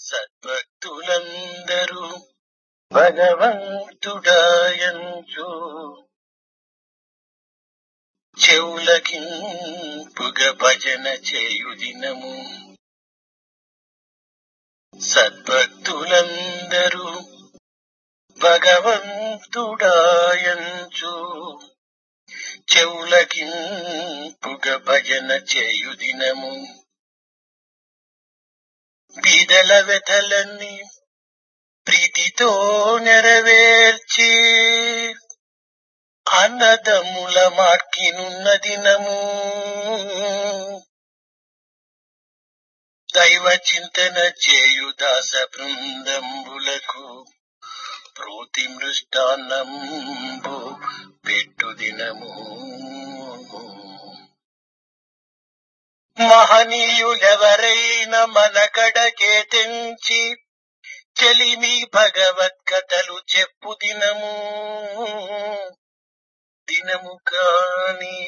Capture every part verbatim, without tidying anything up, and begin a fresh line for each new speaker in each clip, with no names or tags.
సద్భక్తులందరూ భగవంతుడాయంచు చెవులకింపుగ భజన చేయుదినము. సద్భక్తులందరూ భగవంతుడాయంచు చెవులకింపుగ భజన చేయుదినము. బీదల వ్యథలన్నీ ప్రీతితో నెరవేర్చి అన్నదమ్ముల మార్కినున్న దినము. దైవ చింతన చేయు దాస బృందంబులకు ప్రోతి మృష్టాన్నంబు పెట్టు దినము. మహనీయులెవరైనా మన కడకే తెంచి చెలిమి భగవద్గతలు చెప్పు దినము. దినము కాని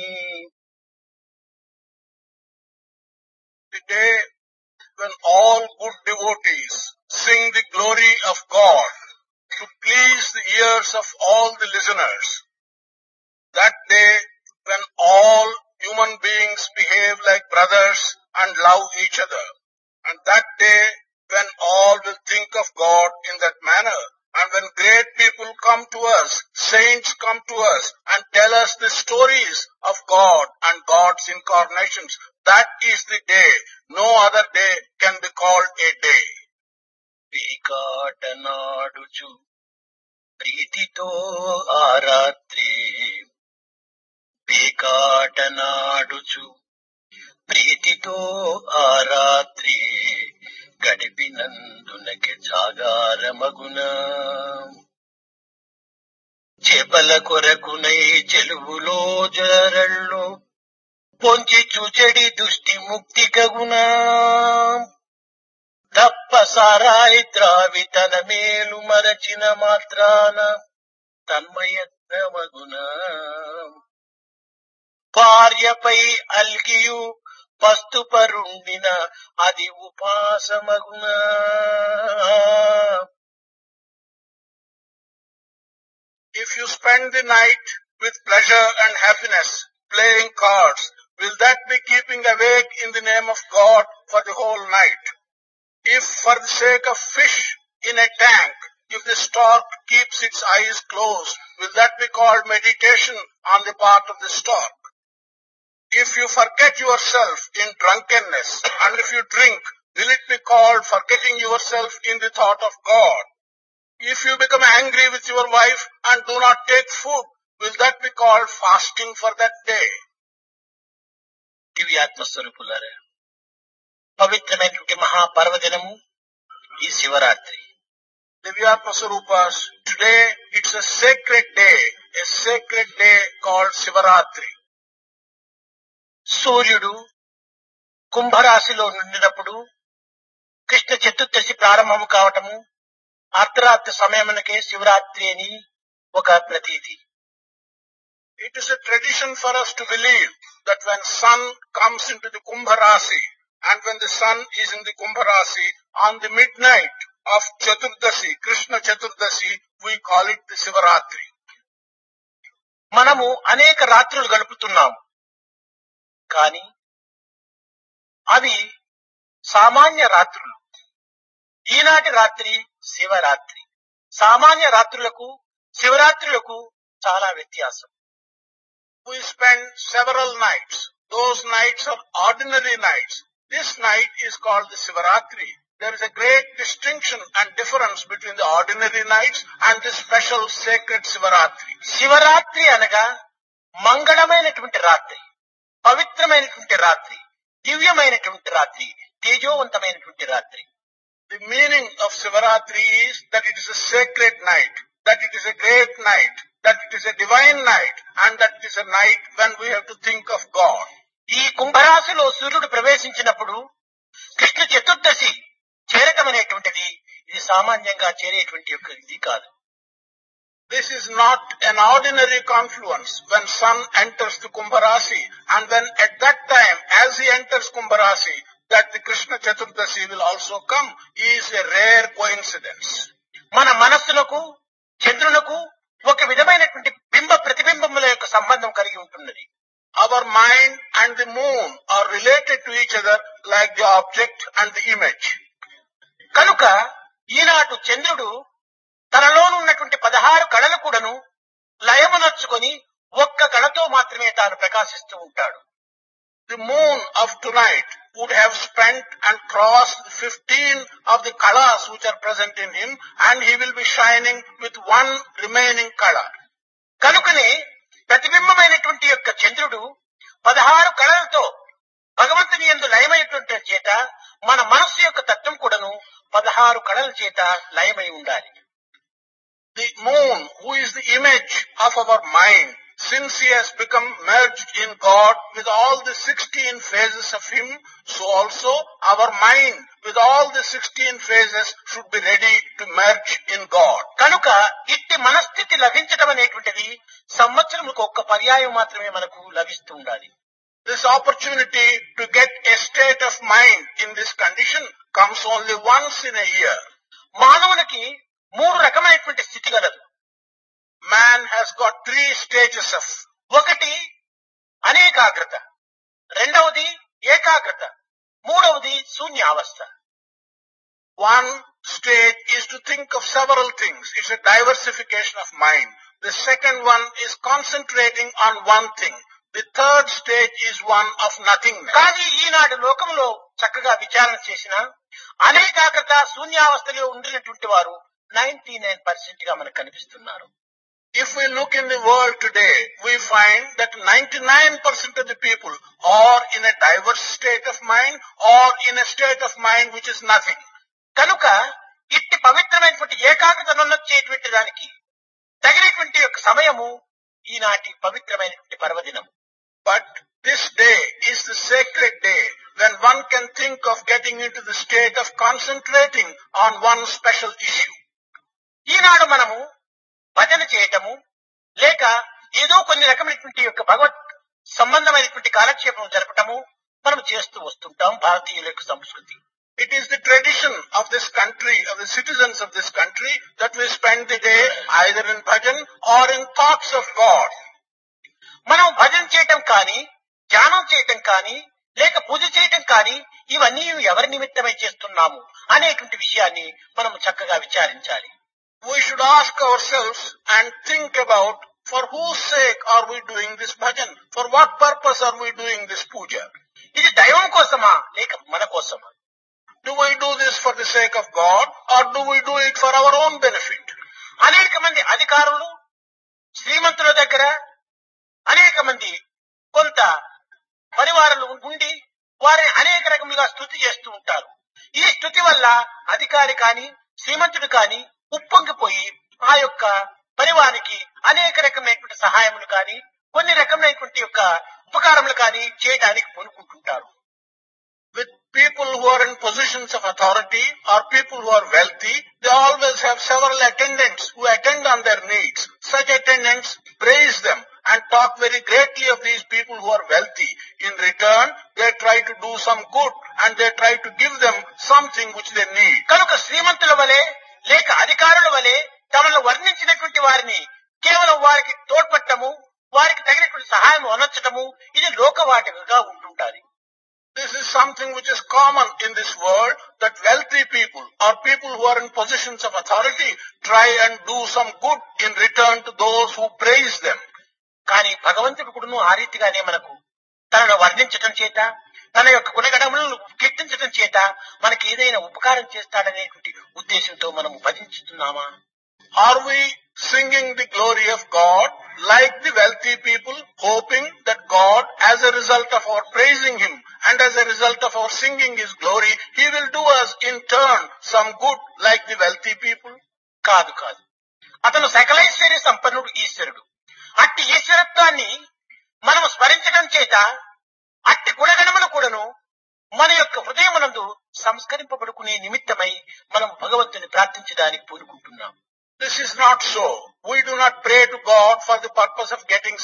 the day when all good devotees sing the glory of God to please the ears of all the listeners. That day when all human beings behave like brothers and love each other. And that day when all will think of God in that manner. And when great people come to us, saints come to us and tell us the stories of God and God's incarnations, that is the day. No other day can be called a day.
పీకాటనాడుచు ప్రీతితో ఆ రాత్రి పీకాటనాడుచు ప్రీతితో ఆ రాత్రి గడిపినందునకి జాగారమగున. చేపల కొరకునై చెలువులో జరళ్ళు పొంచి చూచెడి దుష్టి ముక్తి కగునా. తప్ప సారాయి త్రావి తన మేలు మరచిన మాత్రాన తన్మయత్నమగునా. భార్యపై అల్కియు పస్తుపరుండిన అది ఉపాసమగునా.
If you spend the night with pleasure and happiness playing cards, will that be keeping awake in the name of God for the whole night? If for the sake of fish in a tank, if the stork keeps its eyes closed, will that be called meditation on the part of the stork? If you forget yourself in drunkenness and if you drink, will it be called forgetting yourself in the thought of God? If you become angry with your wife and do not take food, will that be called fasting for that day?
దివ్యాత్మస్వరూపులారా, పవిత్రమైనటువంటి మహాపర్వదినము ఈ Shivaratri.
Divyatma Swarupas, today it's a sacred day, a sacred day called Sivaratri.
సూర్యుడు కుంభరాశిలో నుండినప్పుడు కృష్ణ చతుర్దశి ప్రారంభము కావటము అర్ధరాత్రి సమయమునకే శివరాత్రి అని ఒక ప్రతీతి.
It is a tradition for us to believe that when sun comes into the Kumbha Rasi and when the sun is in the Kumbha Rasi on the midnight of Chaturdasi, Krishna Chaturdasi, we call it the Sivaratri.
మనము అనేక రాత్రులు గడుపుతున్నాము, కానీ అవి సామాన్య రాత్రులు. ఈనాటి రాత్రి శివరాత్రి. సామాన్య రాత్రులకు శివరాత్రులకు చాలా వ్యత్యాసం.
We spend several nights. Those nights are ordinary nights. This night is called the Sivaratri. There is a great distinction and difference between the ordinary nights and the special sacred Sivaratri.
Shivaratri అనగా మంగళమైనటువంటి రాత్రి, పవిత్రమైనటువంటి రాత్రి, దివ్యమైనటువంటి రాత్రి, తేజోవంతమైనటువంటి రాత్రి.
The meaning of Sivaratri is that it is a sacred night, that it is a great night, that it is a divine night, and that it is a night when we have to think of God.
ఈ కుంభరాశిలో సూర్యుడు ప్రవేశించినప్పుడు కృష్ణ చతుర్దశి చేరకమనేటువంటిది ఇది సామాన్యంగా చేరేటువంటి యొక్క ఇది కాదు.
This is not an ordinary confluence when sun enters the Kumbha Rasi, and then at that time, as he enters Kumbha Rasi, that the Krishna Chaturdasi will also come is a rare coincidence.
మన మనస్సులకు చంద్రునకు ఒక విధమైనటువంటి బింబ ప్రతిబింబముల యొక్క సంబంధం కలిగి ఉంటున్నది.
Our mind and the moon are related to each other like the object and the image.
కనుక ఈనాటి చంద్రుడు తనలోనున్నటువంటి పదహారు కళలు కూడాను లయమునర్చుకొని ఒక్క కళతో మాత్రమే తాను ప్రకాశిస్తూ ఉంటాడు.
The moon of tonight would have spent and crossed fifteen of the colors which are present in him, and he will be shining with one remaining color.
కనుకనే ప్రతిబింబమైనటువంటి యొక్క చంద్రుడు పదహారు కళలతో భగవంతుని యందు లయమైనటువంటి చేత మన మనస్సు యొక్క తత్వం కూడాను పదహారు కళల చేత లయమై ఉండాలి.
The moon, who is the image of our mind, since he has become merged in God with all the sixteen phases of him, so also our mind with all the sixteen phases should be ready to merge in God.
కనుక ఇట్టి మనస్థితి లభించడం అనేటువంటిది సంవత్సరములకు ఒక్క పర్యాయం మాత్రమే మనకు లభిస్తూ ఉండాలి.
This opportunity to get a state of mind in this condition comes only once in a year.
మానవునికి మూడు రకమైనటువంటి స్థితి గలదు.
Man has got three stages of.
ఒకటి అనేకాగ్రత, రెండవది ఏకాగ్రత, మూడవది శూన్యావస్థ.
One stage is to think of several things. It's a diversification of mind. The second one is concentrating on one thing. The third stage is one of nothingness.
కానీ ఈనాడు లోకంలో చక్కగా విచారణ చేసిన అనేకాగ్రత శూన్యావస్థలో ఉండినటువంటి వారు నైన్టీ నైన్ పర్సెంట్ గా మనకు కనిపిస్తున్నారు.
If we look in the world today, we find that ninety-nine percent of the people are in a diverse state of mind or in a state of mind which is nothing.
కనుక ఇట్టి పవిత్రమైనటువంటి ఏకాగ్రతను వచ్చేటువంటి దానికి తగినటువంటి యొక్క సమయము ఈనాటి పవిత్రమైనటువంటి పర్వదినం.
But this day is the sacred day when one can think of getting into the state of concentrating on one special issue.
ఈనాడు మనము భజన చేయటము లేక ఏదో కొన్ని రకమైనటువంటి యొక్క భగవత్ సంబంధమైనటువంటి కాలక్షేపం జరపటము మనం చేస్తూ వస్తుంటాం. భారతీయుల యొక్క సంస్కృతి.
It is the tradition of this country, of the citizens of this country, that we spend the day either in bhajan or in thoughts of God.
మనం భజన చేయటం కానీ ధ్యానం చేయటం కానీ లేక పూజ చేయటం కానీ ఇవన్నీ ఎవరి నిమిత్తమై చేస్తున్నాము అనేటువంటి విషయాన్ని మనం చక్కగా విచారించాలి.
We should ask ourselves and think about for whose sake are we doing this bhajan? For what purpose are we doing this puja?
ఇది దైవం కోసమా లేక మన కోసమా?
Do we do this for the sake of God or do we do it for our own benefit?
అనేక మంది అధికారులు శ్రీమంతుల దగ్గర అనేక మంది కొంత పరివారాలు ఉండి వారిని అనేక రకములుగా స్తుతి చేస్తూ ఉంటారు. ఈ స్తుతి వల్ల అధికారి కాని శ్రీమంతుడు కాని ఉప్పొంగిపోయి ఆ యొక్క పరివారికి అనేక రకమైనటువంటి సహాయములు కాని కొన్ని రకమైనటువంటి యొక్క ఉపకారములు కాని చేయడానికి పూనుకుంటుంటారు.
With people who are in positions of authority or people who are wealthy, they always have several attendants who attend on their needs. Such attendants praise them and talk very greatly of these people who are wealthy. In return, they try to do some good and they try to give them something which they need.
కనుక శ్రీమంతుల వలె లేక అధికారుల వలె తమను వర్ణించినటువంటి వారిని కేవలం వారికి తోడ్పట్టము వారికి తగినటువంటి సహాయం అనర్చటము ఇది లోకవాటికగా ఉంటుంటారు.
This is something which is common in this world, that wealthy people or people who are in positions of authority try and do some good in return to those who praise them.
కానీ భగవంతుడు కూడాను ఆ రీతిగానే మనకు తనను వర్ణించటం చేత తన యొక్క గుణగణములను కీర్తించటం చేత మనకి ఏదైనా ఉపకారం చేస్తాడనేటువంటి ఉద్దేశంతో మనము భజించుతున్నామా?
Are we singing the glory of God like the wealthy people, hoping that God, as a result of our praising Him and as a result of our singing His glory, He will do us in turn some good like the wealthy people?
కాదు కాదు. అతను సకలైశ్వర్య సంపన్నుడు ఈశ్వరుడు. అట్టి ఈశ్వరత్వాన్ని మనం స్మరించడం చేత అట్టి గుణగణములు కూడాను మన యొక్క హృదయమునందు సంస్కరింపబడుకునే నిమిత్తమై మనం భగవంతుని ప్రార్థించడానికి పూనుకుంటున్నాం.
This is not so. We do not pray to God for the purpose of getting some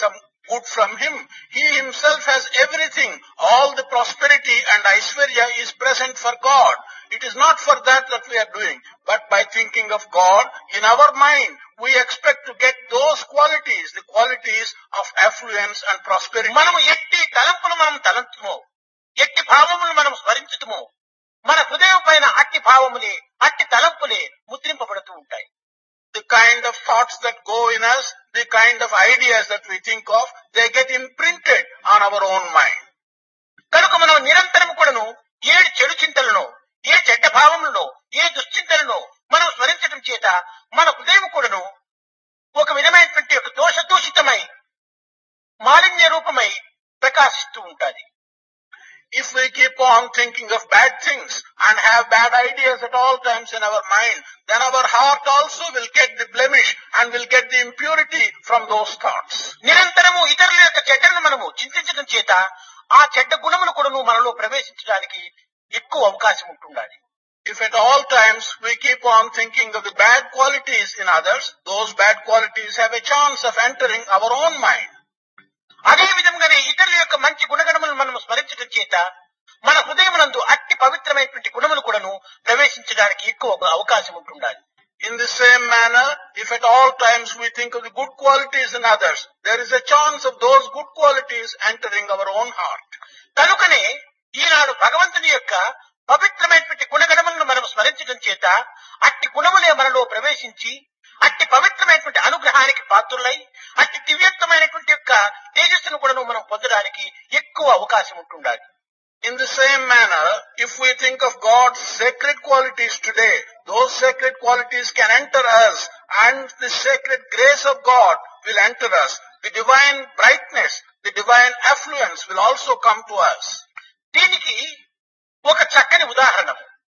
good from him. He himself has everything. All the prosperity and Aishwarya is present for God. It is not for that that we are doing, but by thinking of God, in our mind, we expect to get those qualities, the qualities of affluence and prosperity.
మనము ఎట్టి తలంపులు మనం తలంతుమో, ఎట్టి భావములు మనం స్మరించుతుమో, మన హృదయం పైన అట్టి భావములే, అట్టి తలంపులే ముద్రింపబడుతూ ఉంటాయి.
The kind of thoughts that go in us, the kind of ideas that we think of, they get imprinted on our own mind.
కనుక మనం నిరంతరం కూడాను ఏ చెడు చింతలను, ఏ చెడ్డ భావములను, ఏ దుశ్చింతలను మనం స్మరించడం చేత మన హృదయం కూడాను ఒక విధమైనటువంటి ఒక దోషదూషితమై మాలిన్య రూపమై ప్రకాశిస్తూ ఉంటుంది.
If we keep on thinking of bad things and have bad ideas at all times in our mind, then our heart also will get the blemish and will get the impurity from those thoughts.
నిరంతరము ఇతరుల యొక్క చెడ్డలను మనము చింతించడం చేత ఆ చెడ్డ గుణములు కూడాను మనలో ప్రవేశించడానికి ఎక్కువ అవకాశం ఉంటుండాలి.
If at all times we keep on thinking of the bad qualities in others, those bad qualities have a chance of entering our own mind.
అదే విధంగానే ఇతరుల యొక్క మంచి గుణగణములను మనం స్మరించడం చేత మన హృదయమునందు అట్టి పవిత్రమైనటువంటి గుణములు కూడాను ప్రవేశించడానికి ఎక్కువ అవకాశం ఉంటుండాలి.
In the same manner, if at all times we think of the good qualities in others, there is a chance of those good qualities entering our own heart.
కనుకనే ఈనాడు భగవంతుని యొక్క పవిత్రమైనటువంటి గుణగణములను మనం స్మరించడం చేత అట్టి గుణములే మనలో ప్రవేశించి అట్టి పవిత్రమైనటువంటి అనుగ్రహానికి పాత్రులై అట్టి దివ్యత్వమైనటువంటి యొక్క తేజస్సును కూడా మనం పొందడానికి ఎక్కువ అవకాశం ఉంటుండాలి.
In the same manner, if we think of God's sacred qualities today, those sacred qualities can enter us and the sacred grace of God will enter us. The divine brightness, the divine affluence will also come to us.
దీనికి ఒక చక్కని ఉదాహరణ,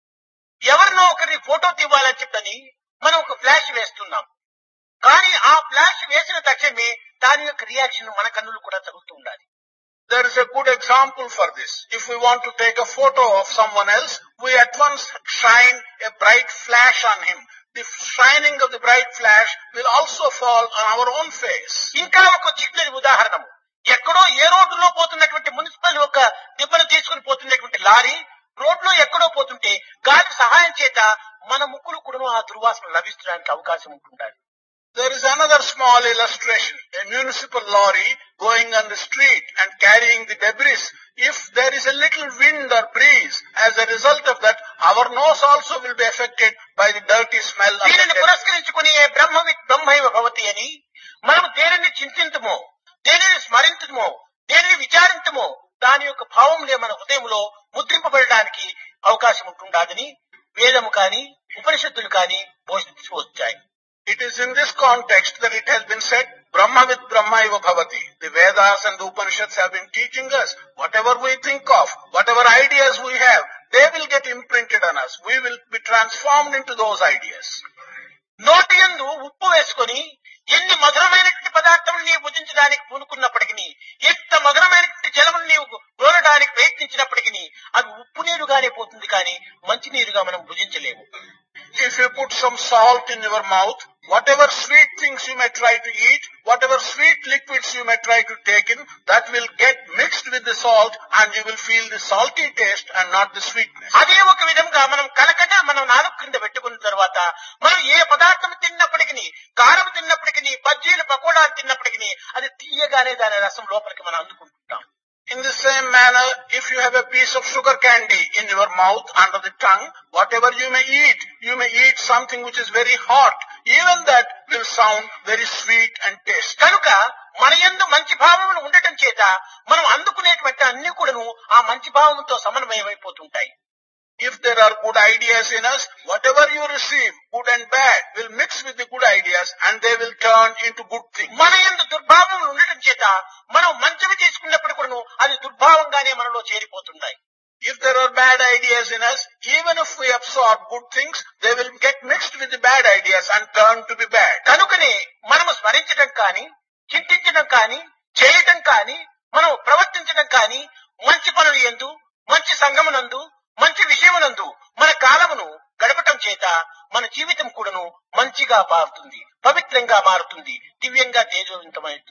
ఎవరినో ఒకరిని photo తీయాలని చెప్పని మనం ఒక ఫ్లాష్ వేస్తున్నాం. కానీ ఆ ఫ్లాష్ వేసిన తక్షణమే దాని యొక్క రియాక్షన్ మన కన్నులు కూడా తగులుతూ ఉండాలి.
There is a good example for this. If we want to take a photo of someone else, we at once shine a bright flash on him. The shining of the bright flash will also fall on our own face.
ఇంకా ఒక చిన్న ఉదాహరణ, ఎక్కడో ఏ రోడ్డులో పోతున్నటువంటి municipal ఒక దిబ్బను తీసుకుని పోతున్నటువంటి లారీ రోడ్లో ఎక్కడో పోతుంటే గాలి సహాయం చేత మన ముక్కులు కూడా ఆ దుర్వాసన లభించడానికి అవకాశం ఉంటుండాలి.
There is another small illustration. A municipal lorry going on the street and carrying the debris. If there is a little wind or breeze, as a result of that, our nose also will be affected by the dirty smell of the
దీనిని
debris.
పురస్కరించుకుని బ్రహ్మవి బ్రహ్మైవ భవతి అని మనం దేనిని చింతింతుమో, దేనిని స్మరింతుమో, దేనిని విచారింతుమో దాని యొక్క భావములే మన హృదయంలో ముద్రింపబడడానికి అవకాశం ఉంటుండాలని వేదము కాని ఉపనిషత్తులు కాని బోధిస్తూ వచ్చాయి.
It is in this context that it has been said, Brahmavid Brahmaiva Bhavati. The Vedas and the Upanishads have been teaching us, whatever we think of, whatever ideas we have, they will get imprinted on us. We will be transformed into those ideas.
నోటి యందు ఉప్పు వేసుకొని ఎన్ని మధురమైనటువంటి పదార్థములు నీవు భుజించడానికి పూనుకున్నప్పటికీ, ఎంత మధురమైనటువంటి జలములు నీవు గోరడానికి ప్రయత్నించినప్పటికీ అది ఉప్పు నీరుగానే పోతుంది, కానీ మంచి నీరుగా మనం భుజించలేము.
If you put some salt in your mouth, whatever sweet things you may try to eat, whatever sweet liquids you may try to take in, that will get mixed with the salt and you will feel the salty taste and not the sweetness.
అదే ఒక విధంగా మనం కలకట మనం నాలుగు క్రింద పెట్టుకున్న తర్వాత మనం ఏ పదార్థం తిన్నప్పటికీ, కారం తిన్నప్పటికీ, బజ్జీలు పకోడాలు తిన్నప్పటికీ అది తీయగానే దాని రసం లోపలికి మనం అందుకుంటున్నాం.
In the same manner, if you have a piece of sugar candy in your mouth, under the tongue, whatever you may eat, you may eat something which is very hot. Even that will sound very sweet and tasty.
కనుక మన యందు మంచి భావములు ఉండటం చేత మనం అందుకునేటువంటి అన్ని కూడాను ఆ మంచి భావంతో సమన్వయమైపోతుంటాయి.
If there are good ideas in us, whatever you receive, good and bad, will mix with the good ideas and they will turn into good things.
మన యందు దుర్భావములు ఉండటం చేత మనం మంచివి తీసుకున్నప్పుడు కూడాను అది దుర్భావంగానే మనలో చేరిపోతున్నాయి.
If there are bad ideas in us, even if we absorb good things, they will get mixed with the bad ideas and turn to be bad.
కనుకనే మనము స్మరించడం కానీ, చింతించడం కానీ, చేయటం కానీ, మనం ప్రవర్తించడం కానీ, మంచి పనులు యందు, మంచి సంగమునందు, మంచి విషయమునందు మన కాలమును గడపటం చేత మన జీవితం కూడాను మంచిగా మారుతుంది, పవిత్రంగా మారుతుంది, దివ్యంగా తేజోవంతమవుతుంది.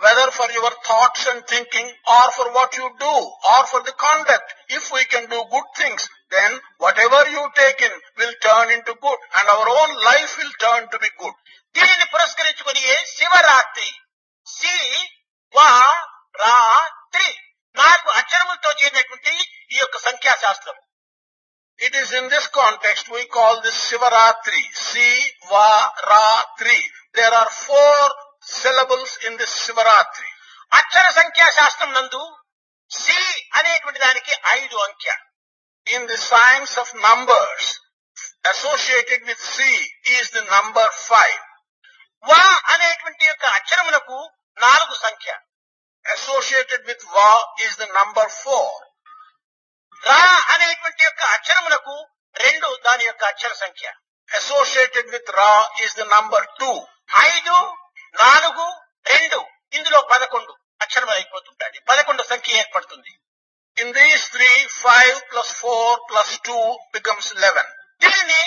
whether for your thoughts and thinking or for what you do or for the conduct. If we can do good things, then whatever you take in will turn into good and our own life will turn to be good.
దీనిని పురస్కరించుకొని Shivaratri C వా రా three నాలుగు అక్షరములతో చేరినటువంటి ఈ యొక్క సంఖ్యాశాస్త్రం.
It is in this context we call this Shivaratri, Si-Va-Ra-Tri. There are four syllables in this Shivaratri.
అక్షర సంఖ్యాశాస్త్రం నందు C అనేటువంటి దానికి ఐదు అంకె.
In the science of numbers, associated with C is the number five.
వా అనేటువంటి యొక్క అక్షరములకు నాలుగు సంఖ్య.
Associated with Va is the number four.
రా అనేటువంటి యొక్క అక్షరములకు రెండు దాని యొక్క అక్షర సంఖ్య.
Associated with Ra is the number two.
ఐదు నాలుగు రెండు ఇందులో పదకొండు అక్షరములు అయిపోతుంటాయి. పదకొండు సంఖ్య ఏర్పడుతుంది.
In these three, five plus four plus two becomes eleven.
దీనిని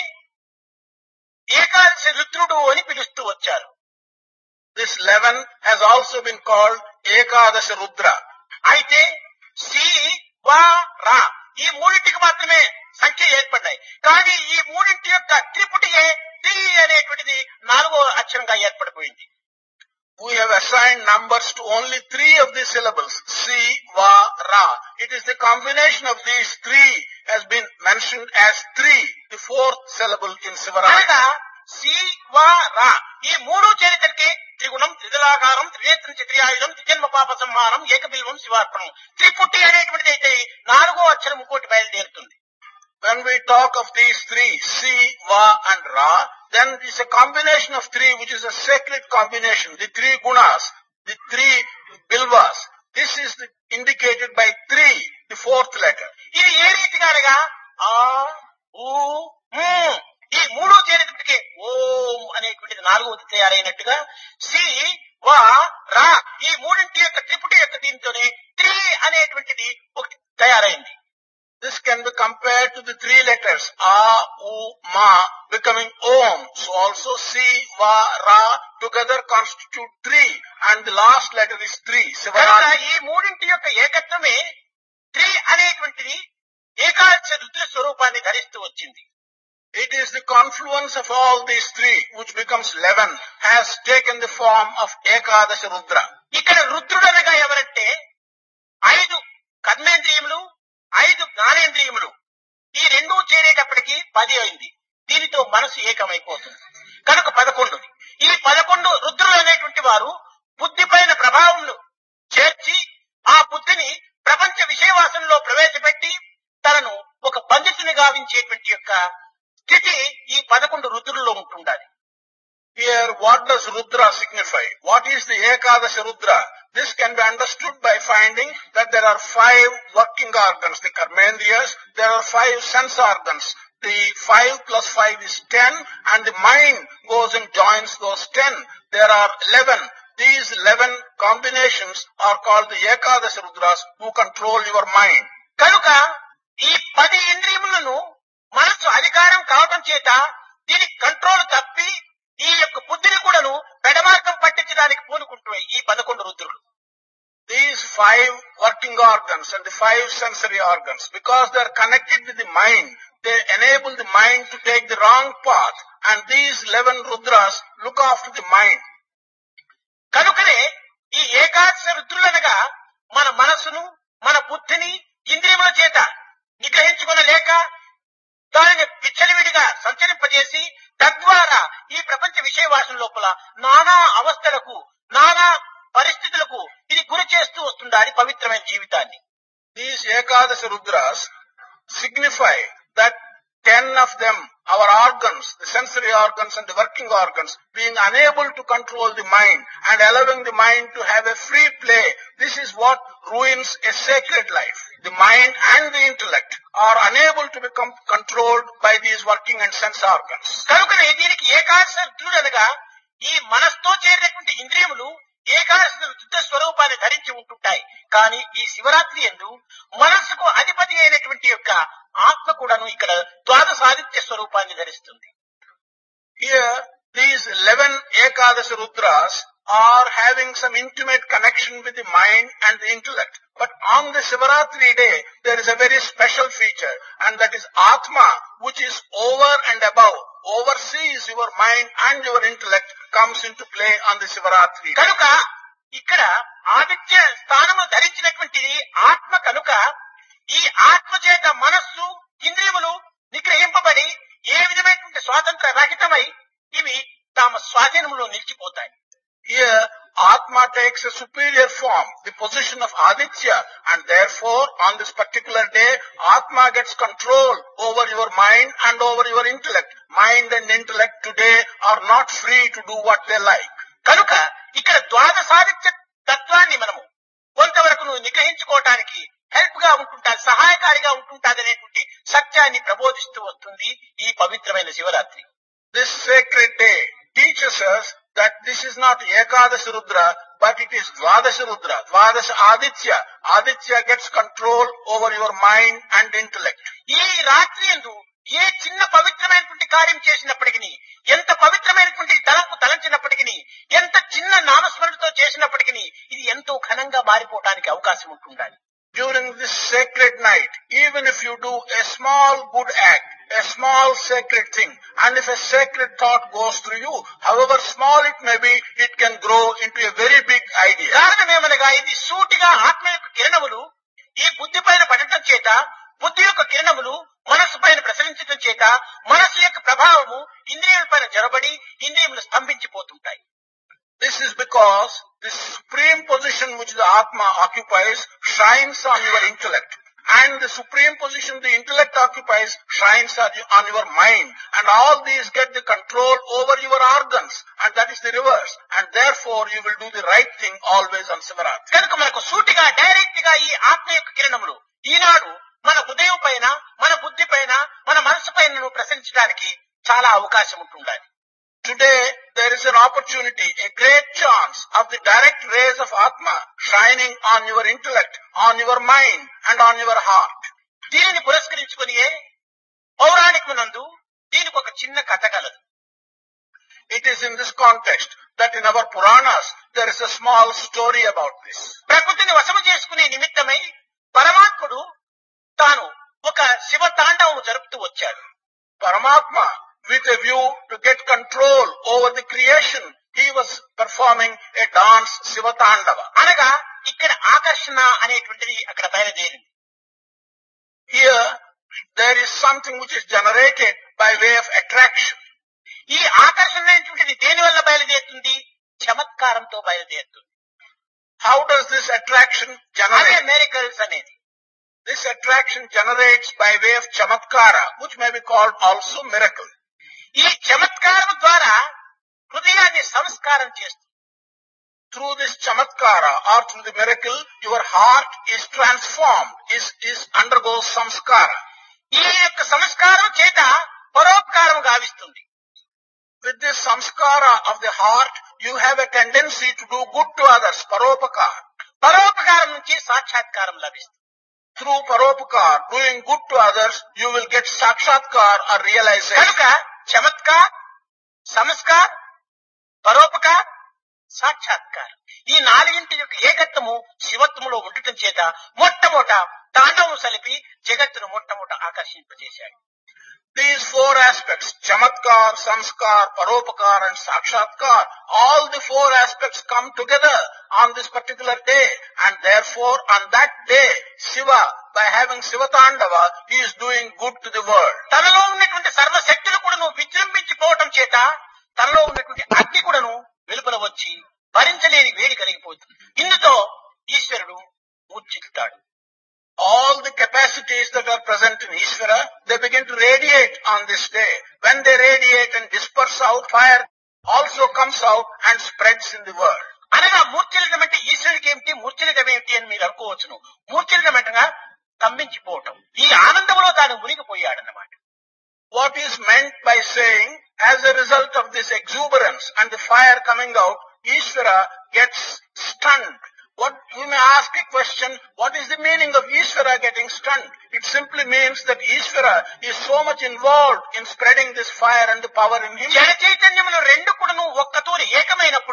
ఏకాదశి రుద్రుడు అని పిలుస్తూ వచ్చారు.
This eleven has also been called Ekadasha Rudra.
అయితే సి వా రా ఈ మూడింటికి మాత్రమే సంఖ్య ఏర్పడ్డాయి. కానీ ఈ మూడింటి యొక్క త్రిపుటియే త్రి అనేటువంటిది నాలుగో అక్షరంగా ఏర్పడిపోయింది.
We have assigned numbers to only three of these syllables, Si, Va, Ra. It is the combination of these three has been mentioned as three, the fourth syllable in Sivaratri.
అనగా సి వా రా ఈ మూడు చేరికరికి త్రిగుణం త్రిదలాకారం త్రినేత్రం త్రియాయుధం త్రిజన్మ పాప సంహారం ఏకబిల్వం శివార్పణం. త్రిపుటి అనేటువంటిది అయితే నాలుగో అక్షరం ఇంకోటి బయలుదేరుతుంది.
When we talk of these three, Si, Va and Ra, then it is a combination of three which is a sacred combination. The three gunas, the three bilvas. This is the, indicated by three, the fourth letter.
ఇది ఏ రీతిగా అనగా ఆ ఊ ము ఈ మూడో చేరికటికి ఓం అనేటువంటిది నాలుగవది తయారైనట్టుగా సి వా రా ఈ మూడింటి యొక్క త్రిపుటి యొక్క దీంతోనే త్రి అనేటువంటిది ఒకటి తయారైంది.
This can be compared to the three letters A, U, Ma becoming Om. So also Si, Va, Ra together constitute three and the last letter is three.
కనుక ఈ మూడింటి యొక్క ఏకత్వమే త్రి అనేటువంటిది ఏకాదశ రుద్ర స్వరూపాన్ని ధరిస్తూ వచ్చింది.
It is the confluence of all these three which becomes eleven has taken the form of Ekadasha Rudra.
ఇక్కడ రుద్రుడు అనగా ఎవరంటే ఐదు కర్మేంద్రియములు ఐదు జ్ఞానేంద్రియములు ఈ రెండూ చేరేటప్పటికి పది అయింది. దీనితో మనసు ఏకమైపోతుంది కనుక పదకొండు. ఈ పదకొండు రుద్రులు అనేటువంటి వారు బుద్ధి పైన ప్రభావములు చేర్చి ఆ బుద్ధిని ప్రపంచ విషయవాసంలో ప్రవేశపెట్టి తనను ఒక పండితుని గావించేటువంటి యొక్క స్థితి ఈ పదకొండు రుద్రుల్లో ఉంటుండాలి.
Here what does Rudra signify? What is the Ekadasha Rudra? This can be understood by finding that there are five working organs, the Karmendriyas. There are five sense organs. The five plus five is ten and the mind goes and joins those ten. There are eleven. These eleven combinations are called the Ekadasha Rudras who control your mind.
కనుక ఈ పది ఇంద్రియములను మనసు అధికారం కావడం చేత దీని control తప్పి ఈ యొక్క బుద్ధిని కూడాను పెడమార్గం పట్టించడానికి పూనుకుంటున్నాయి ఈ పదకొండు రుద్రులు.
These five working organs and the five sensory organs, because they are connected with the mind, they enable the mind to take the wrong path, and these eleven Rudras look after the mind.
కనుకనే ఈ ఏకాదశ రుద్రులనగా మన మనసును మన బుద్ధిని ఇంద్రియముల చేత నిగ్రహించుకొనలేక దానిని విచ్చలవిడిగా సంచరింపజేసి తద్వారా ఈ ప్రపంచ విషయవాసం లోపల నానా అవస్థలకు నానా పరిస్థితులకు ఇది గురి చేస్తూ వస్తుండాలి పవిత్రమైన జీవితాన్ని.
These Ekadasha Rudras signify that ten of them, our organs, the sensory organs and the working organs, being unable to control the mind and allowing the mind to have a free play, this is what ruins a sacred life. The mind and the intellect are unable to become controlled by these working and sense organs.
కనుకనే దీనికి ఏకాదశ రుద్రుడు అనగా ఈ మనస్తో చేరినటువంటి ఇంద్రియములు ఏకాదశ రుద్ర స్వరూపాన్ని ధరించి ఉంటుంటాయి. కానీ ఈ శివరాత్రి యందు మనస్సుకు అధిపతి అయినటువంటి యొక్క ఆత్మ కూడాను ఇక్కడ ద్వాదశాదిత్య స్వరూపాన్ని ధరిస్తుంది.
Here, these eleven Ekadasha Rudras are having some intimate connection with the mind and the intellect. But on the Shivaratri day, there is a very special feature, and that is Atma, which is over and above, oversees your mind and your intellect, comes into play on the Shivaratri day.
కనుక ఇక్కడ ఆదిత్య స్థానము ధరించినటువంటిది ఆత్మ కనుక ఈ ఆత్మ చేత మనస్సు ఇంద్రియములు నిగ్రహింపబడి ఏ విధమైనటువంటి స్వాతంత్ర రహితమై ఇవి తమ స్వాధీనంలో నిలిచిపోతాయి.
Here, Atma takes a superior form, the position of Aditya, and therefore, on this particular day, Atma gets control over your mind and over your intellect. Mind and intellect today are not free to do what they like.
కనుక ఇక్కడ ద్వాదశాదిత్య తత్వాన్ని మనము కొంతవరకు నువ్వు నిగ్రహించుకోవటానికి help గా ఉంటుంటాది, సహాయకారిగా ఉంటుంటాది అనేటువంటి సత్యాన్ని ప్రబోధిస్తూ వస్తుంది ఈ పవిత్రమైన Shivaratri.
This sacred day teaches us that this is not Ekadasi Rudra, but it is Dvadasha Rudra, Dvadasha Aditya. Aditya gets control over your mind and intellect.
ఈ రాత్రి యందు ఏ చిన్న పవిత్రమైనటువంటి కార్యం చేసినప్పటికీ, ఎంత పవిత్రమైనటువంటి తలంపు తలంచినప్పటికీ, ఎంత చిన్న నామస్మరణతో చేసినప్పటికీ ఇది ఎంతో ఘనంగా మారిపోవడానికి అవకాశం ఉంటుండాలి.
During this sacred night, even if you do a small good act, a small sacred thing, and if a sacred thought goes through you, however small it may be, it can grow into a very big idea.
కారణమేమనగా ఇది సూటిగా ఆత్మ యొక్క కిరణములు ఈ బుద్ధి పైన పడటం చేత, బుద్ధి యొక్క కిరణములు మనస్సు పైన ప్రసరించడం చేత మనస్సు యొక్క ప్రభావము ఇంద్రియముల పైన జరబడి ఇంద్రియములు స్తంభించిపోతుంటాయి.
This is because the supreme position which the Atma occupies shines on your intellect, and the supreme position the intellect occupies shines on your mind, and all these get the control over your organs, and that is the reverse, and therefore you will do the right thing always on Shivaratri.
కనుక మనకు సూటిగా direct గా ఈ ఆత్మ యొక్క కిరణములు ఈనాడు మన హృదయం పైన, మన బుద్ధి పైన, మన మనసు పైన ప్రసరించడానికి చాలా అవకాశం ఉంటుండాలి.
Today, there is an opportunity, a great chance of the direct rays of Atma shining on your intellect, on your mind, and on your heart.
దీనిని పురస్కరించుకుని పౌరాణికమునందు దీనికి ఒక చిన్న కథ కలదు.
It is in this context that in our Puranas, there is a small story about this.
ప్రకృతిని వశము చేసుకునే నిమిత్తమై పరమాత్ముడు తాను ఒక శివ తాండవం జరుపుతూ వచ్చాడు.
Paramatma, with a view to get control over the creation, he was performing a dance Sivatandava.
అనగా ఇక్కడ ఆకర్షణ అనేటువంటిది అక్కడ బయలుదేరింది.
Here there is something which is generated by way of attraction.
ఈ ఆకర్షణ అనేటువంటిది దేని వల్ల బయలుదేరుతుంది? చమత్కారంతో బయలుదేరుతుంది.
How does this attraction generate?
అదే మిరకల్స్ అనేది.
This attraction generates by way of chamatkara, which may be called also miracle.
ఈ చమత్కారం ద్వారా హృదయాన్ని సంస్కారం చేస్తుంది.
Through this chamatkara or through the miracle, your heart is transformed, is, is undergoes samskara.
ఈ యొక్క సంస్కారం చేత పరోపకారం గావిస్తుంది.
With this samskara of the heart, you have a tendency to do good to others, paropakar.
పరోపకారం నుంచి సాక్షాత్కారం లభిస్తుంది.
Through paropakar, doing good to others, you will get sakshatkar or realization.
కనుక చమత్కార్, సంస్కార్, పరోపకార్, సాక్షాత్కార్ ఈ నాలుగింటి యొక్క ఏకత్వము శివత్వములో ఉండటం చేత మొట్టమొదట తాండవం సలిపి జగత్తును మొట్టమొదట ఆకర్షింపజేశాడు.
These four aspects, chamatkar, samskar, paropakar and sakshatkar, all the four aspects come together on this particular day, and therefore on that day, Shiva, by having Sivatandava, he is doing good to the world.
తనలో ఉన్నటువంటి సర్వశక్తులు కూడాను విజృంభించిపోవటం చేత తనలో ఉన్నటువంటి అగ్ని కూడాను వెలుపల వచ్చి భరించలేని వేడి కలిగిపోతుంది. ఇందుతో ఈశ్వరుడు మూర్ఛిస్తాడు.
All the capacities that are present in Ishvara, they begin to radiate on this day. When they radiate and disperse out, fire also comes out and spreads in the world.
అనగా మూర్ఛిల్లడం అంటే ఈశ్వరుడికి ఏమిటి, మూర్ఛిల్లడం ఏమిటి అని మీరు అనుకోవచ్చును. మూర్ఛిల్లడం అంటగా స్తంభించిపోవటం. ఈ ఆనందంలో తాను మునిగిపోయాడన్నమాట.
What is meant by saying, as a result of this exuberance and the fire coming out, Ishvara gets stunned. What, you may ask a question, what is the meaning of Ishvara getting stunned? It simply means that Ishvara is so much involved in spreading this fire and the power in him.
జన చైతన్యములు రెండు కూడాను ఒక్కతూరి ఏకమైనప్పుడు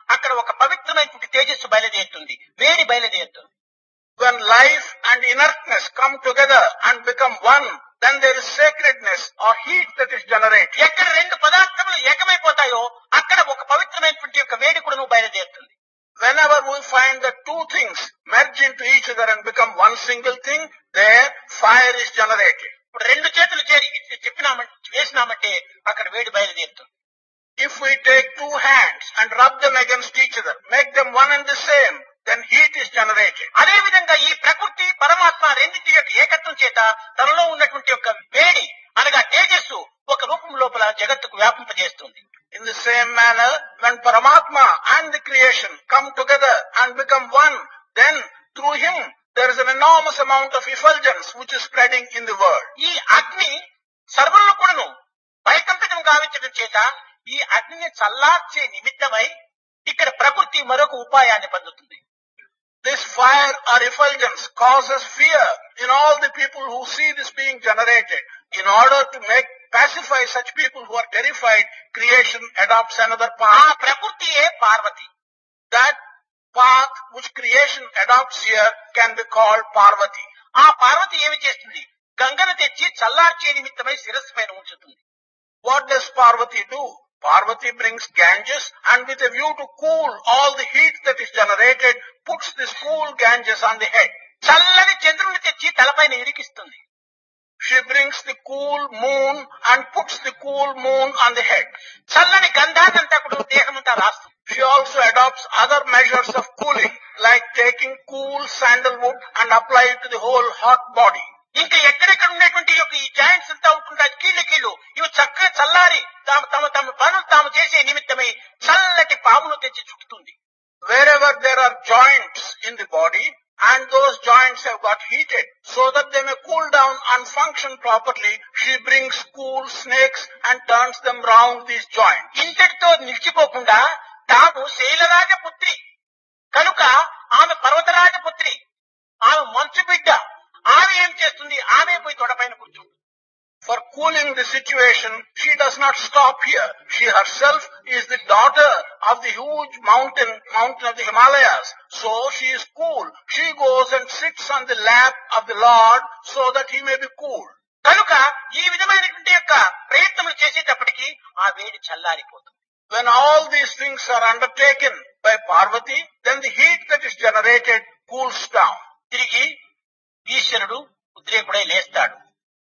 అక్కడ ఒక పవిత్రమైనటువంటి తేజస్సు బయలుదేరుతుంది, వేడి బయలుదేరుతుంది.
When life and inertness come together and become one, then there is sacredness or heat that is generated.
ఎక్కడ రెండు పదార్థములు ఏకమైపోతాయో అక్కడ ఒక పవిత్రమైనటువంటి యొక్క వేడి కూడా బయలుదేరుతుంది.
Whenever we find that two things merge into each other and become one single thing, there fire is generated.
ఇప్పుడు రెండు చేతులు చేరి చెప్పినామంటే వేసినామంటే అక్కడ వేడి బయలుదేరుతుంది.
If we take two hands and rub them against each other, make them one and the same, then heat is generated.
అదే విధంగా ఈ ప్రకృతి పరమాత్మ రెండింటి యొక్క ఏకత్వం చేత తనలో ఉన్నటువంటి యొక్క వేడి అనగా తేజస్సు ఒక రూపం లోపల జగత్తుకు వ్యాపింపజేస్తుంది.
In the same manner, when Paramatma and the creation come together and become one, then through him there is an enormous amount of effulgence which is spreading in the world.
ఈ అగ్ని సర్వులను కూడాను వైకంఠం గావించడం చేత ఈ అగ్నిని చల్లార్చే నిమిత్తమై ఇక్కడ ప్రకృతి మరొక ఉపాయాన్ని పొందుతుంది.
This fire or effulgence causes fear in all the people who see this being generated. In order to make pacify such people who are terrified, creation adopts another
ఆ
path.
ప్రకృతియే Parvati.
That path which creation adopts here can be called Parvati.
ఆ పార్వతి ఏమి చేస్తుంది? గంగను తెచ్చి చల్లార్చే నిమిత్తమై శిరస్సు పైన ఉంచుతుంది.
What does Parvati do? Parvati brings Ganges and with a view to cool all the heat that is generated, puts this cool Ganges on the head.
చల్లని చంద్రుని తెచ్చి తలపైన ఇరికిస్తుంది.
She brings the cool moon and puts the cool moon on the head.
చల్లని గంధాన్నంతా కూడా దేహమంతా రాస్తుంది.
She also adopts other measures of cooling, like taking cool sandalwood and apply it to the whole hot body.
ఇంకా ఎక్కడెక్కడ ఉన్నటువంటి యొక్క ఈ joints అంతా ఉంటుందా కీళ్ళు కీళ్ళు ఇవి చక్కగా చల్లారి తమ తమ తమ పనులు తాము చేసే నిమిత్తమై చల్లటి పామును తెచ్చి చుట్టుతుంది.
Wherever there are joints in the body and those joints have got heated so that they may cool down and function properly, she brings cool snakes and turns them round these joints.
ఇంతటితో నిలిచిపోకుండా తాము శైలరాజపుత్రి కనుక ఆమె పర్వతరాజపుత్రి, ఆమె మంచు బిడ్డ, ఆమె ఏం చేస్తుంది? ఆమె పోయి తొడపైన కూర్చుంటుంది.
For cooling the situation, she does not stop here. She herself is the daughter of the huge mountain, mountain of the Himalayas. So she is cool. She goes and sits on the lap of the Lord so that he may be cool.
కనుక ఈ విధమైనటువంటి యొక్క ప్రయత్నములు చేసేటప్పటికీ ఆ వేడి చల్లారిపోతుంది.
When all these things are undertaken by Parvati, then the heat that is generated cools down.
తిరిగి ఈశ్వరుడు ఉద్రేకుడై లేస్తాడు.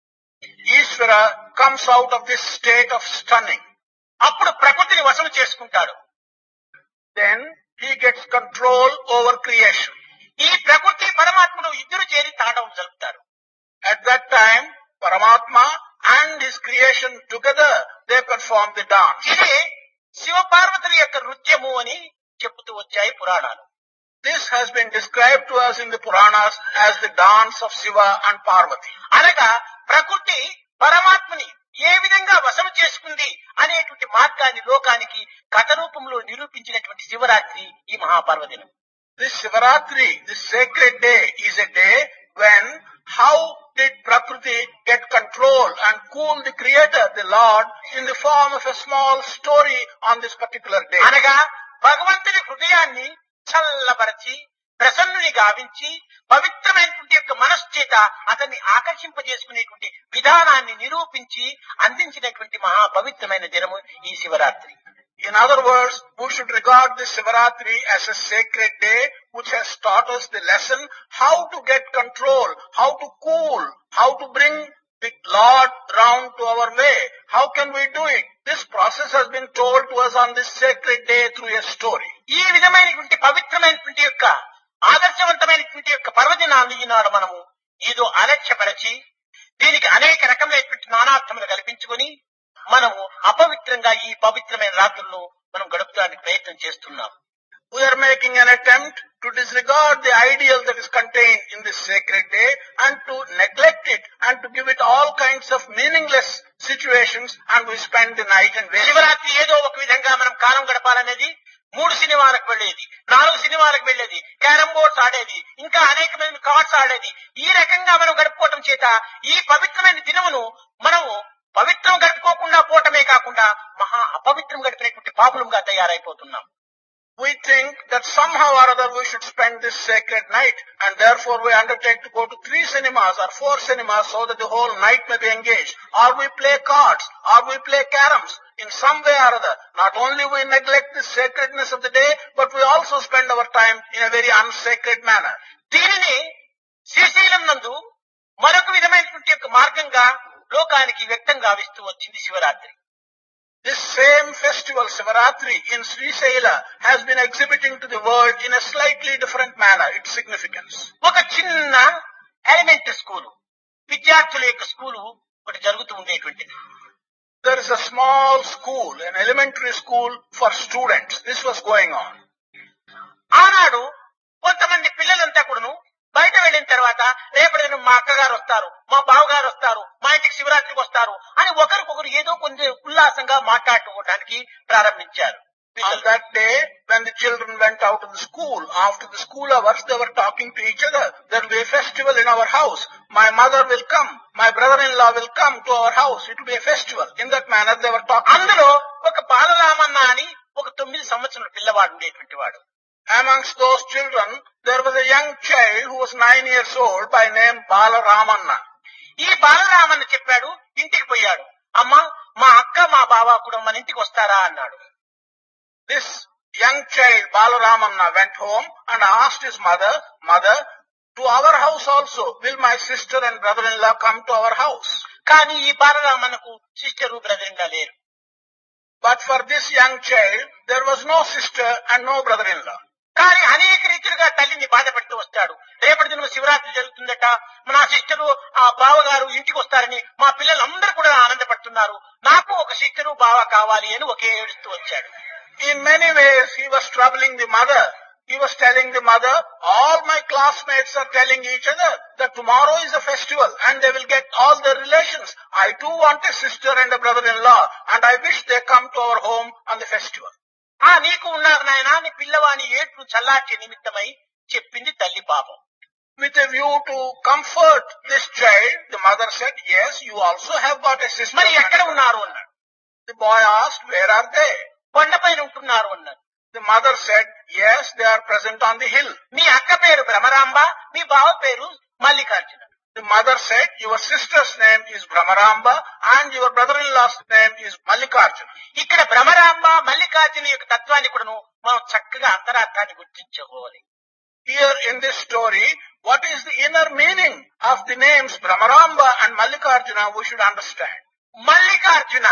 Ishvara comes out of this state of stunning.
అప్పుడు ప్రకృతిని వశం చేసుకుంటాడు.
Then he gets control over creation.
ఈ ప్రకృతి పరమాత్ముడు ఇద్దరు చేరి తాండవం జరుపుతారు.
At that time, Paramatma and his creation together, they perform the dance.
ఇదే శివపార్వతుల యొక్క నృత్యము అని చెబుతూ వచ్చాయి పురాణాలు.
This has been described to us in the Puranas as the dance of Shiva and Parvati.
అనగా ప్రకృతి పరమాత్మని ఏ విధంగా వశం చేసుకుంది అనేటువంటి మార్గాన్ని లోకానికి కథ రూపంలో నిరూపించినటువంటి శివరాత్రి ఈ మహాపర్వదినం.
This Shivaratri, this sacred day, is a day when how did Prakriti get control and cool the Creator, the Lord, in the form of a small story on this particular day.
అనగా భగవంతుని హృదయాన్ని చల్లబరచి ప్రసన్నుని గావించి పవిత్రమైనటువంటి యొక్క మనస్సు చేత అతన్ని ఆకర్షింపజేసుకునేటువంటి విధానాన్ని నిరూపించి అందించినటువంటి మహా పవిత్రమైన దినము ఈ Shivaratri.
In other words, we should regard this Shivaratri as a sacred day which has taught us the lesson how to get control, how to cool, how to bring the Lord round to our way. How can we do it? This process has been told to us on this sacred day through a story.
ఈ విధమైనటువంటి పవిత్రమైనటువంటి యొక్క ఆదర్శవంతమైనటువంటి యొక్క పర్వదినాన్ని ఈనాడు మనము ఏదో అలక్ష్యపరచి దీనికి అనేక రకమైనటువంటి నానార్థములు కల్పించుకొని మనము అపవిత్రంగా ఈ పవిత్రమైన రాత్రుల్లో మనం గడపడానికి ప్రయత్నం చేస్తున్నాం.
We are making an attempt to disregard the ideal that is contained in this sacred day and to neglect it and to give it all kinds of meaningless situations, and we spend the night and wait.
Shivaratri ఏదో ఒక విధంగా మనం కాలం గడపాలనేది మూడు సినిమాలకు వెళ్లేది, నాలుగు సినిమాలకు వెళ్లేది, carrom boards ఆడేది, ఇంకా అనేకమైన కార్డ్స్ ఆడేది. ఈ రకంగా మనం గడుపుకోవటం చేత ఈ పవిత్రమైన దినమును మనము పవిత్రం గడుపుకోకుండా పోవటమే కాకుండా మహా అపవిత్రం గడిపినటువంటి పాపులంగా తయారైపోతున్నాం.
we think that somehow or other we should spend this sacred night, and therefore we undertake to go to three cinemas or four cinemas so that the whole night may be engaged. Or we play cards, or we play caroms. In some way or other, not only we neglect the sacredness of the day, but we also spend our time in a very unsacred manner.
దీనిని శ్రీశైలం నందు మరొక విధమైనటువంటి యొక్క మార్గంగా లోకానికి వ్యక్తం గావిస్తూ వచ్చింది Shivaratri.
This same festival, Sivaratri, in Srisaila has been exhibiting to the world in a slightly different manner, its significance.
ఒక చిన్న ఎలిమెంటరీ స్కూలు, విద్యార్థుల యొక్క స్కూలు ఒకటి జరుగుతూ ఉండేటువంటిది.
There is a small school, an elementary school for students. This was going on.
ఆనాడు కొంతమంది పిల్లలంతా కూడాను బయట వెళ్ళిన తర్వాత రేపటి మా అక్కగారు వస్తారు, మా బావగారు వస్తారు, మా ఇంటికి శివరాత్రికి వస్తారు అని ఒకరికొకరు ఏదో కొంచెం ఉల్లాసంగా మాట్లాడుకోవడానికి ప్రారంభించారు.
On that day, when the children went out of the school, after the school hours, they were talking to each other. There will be a festival in our house. My mother will come. My brother-in-law will come to our house. It will be a festival. In that manner, they were talking.
అందులో ఒక బాలరామన్న అని ఒక తొమ్మిది సంవత్సరాల పిల్లవాడు ఉండేటువంటి వాడు.
Amongst those children, there was a young child who was nine years old by name Balaramanna.
ఈ బాలరామన్న చెప్పాడు, ఇంటికి పోయాడు. అమ్మా, మా అక్క మా బావ కూడా మన ఇంటికి వస్తారా అన్నాడు.
This young child Balaramanna went home and asked his mother, Mother, to our house also, will my sister and brother-in-law come to our house?
కానీ ఈ బాలరామన్నకు సిస్టరు బ్రదర్-ఇన్-లా లేరు.
But for this young child, there was no sister and no brother-in-law.
కానీ అనేక రీతిలుగా తల్లిని బాధపెడుతూ వస్తాడు. రేపటి దిన శివరాత్రి జరుగుతుందట, నా సిస్టరు ఆ బావగారు ఇంటికి వస్తారని మా పిల్లలందరూ కూడా ఆనందపడుతున్నారు, నాకు ఒక సిస్టరు బావ కావాలి అని ఒకే ఏడుస్తూ వచ్చాడు.
In many ways, he was troubling the mother. He was telling the mother, all my classmates are telling each other that tomorrow is a festival and they will get all their relations. I too want a sister and a brother-in-law and I wish they come to our home on the festival.
ఆ నీకు ఉన్నారు నాయనా అని పిల్లవాని ఏట్లు చల్లార్చే నిమిత్తమై చెప్పింది తల్లి పాపం.
With a view to comfort this child, the mother said, yes, you also have got a sister.
మరి ఎక్కడ ఉన్నారు అన్నాడు.
The boy asked, where are they?
కొండపైన ఉంటున్నారు అన్నాడు.
The mother said, yes, they are present on the hill.
మీ అక్క పేరు భ్రమరాంబ, మీ బావ పేరు Mallikarjuna.
The mother said, your sister's name is Brahmaramba and your brother-in-law's name is Mallikarjuna.
ఇక్కడ భ్రమరాంబ మల్లికార్జున యొక్క తత్వాన్ని కూడాను మనం చక్కగా అంతరార్థాన్ని గుర్తించుకోవాలి.
Here in this story, what is the inner meaning of the names Brahmaramba and Mallikarjuna we should understand.
Mallikarjuna,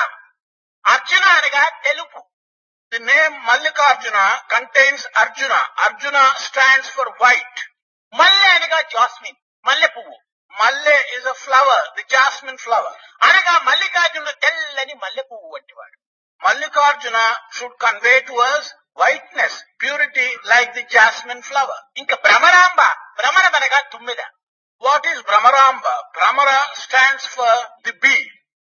Arjuna అనగా తెలుపు.
The name Mallikarjuna contains Arjuna. Arjuna stands for white.
మల్లె అనగా జాస్మిన్, మల్లె పువ్వు.
Malle is a flower, the jasmine flower.
అనగా మల్లికార్జునుడు తెల్లని మల్లె పువ్వు వంటివాడు.
Mallikarjuna should convey to us whiteness, purity like the jasmine flower.
ఇంకా భ్రమరాంబ, భ్రమరం అనగా తుమ్మెద.
What is Brahmaramba? Brahmara stands for the bee.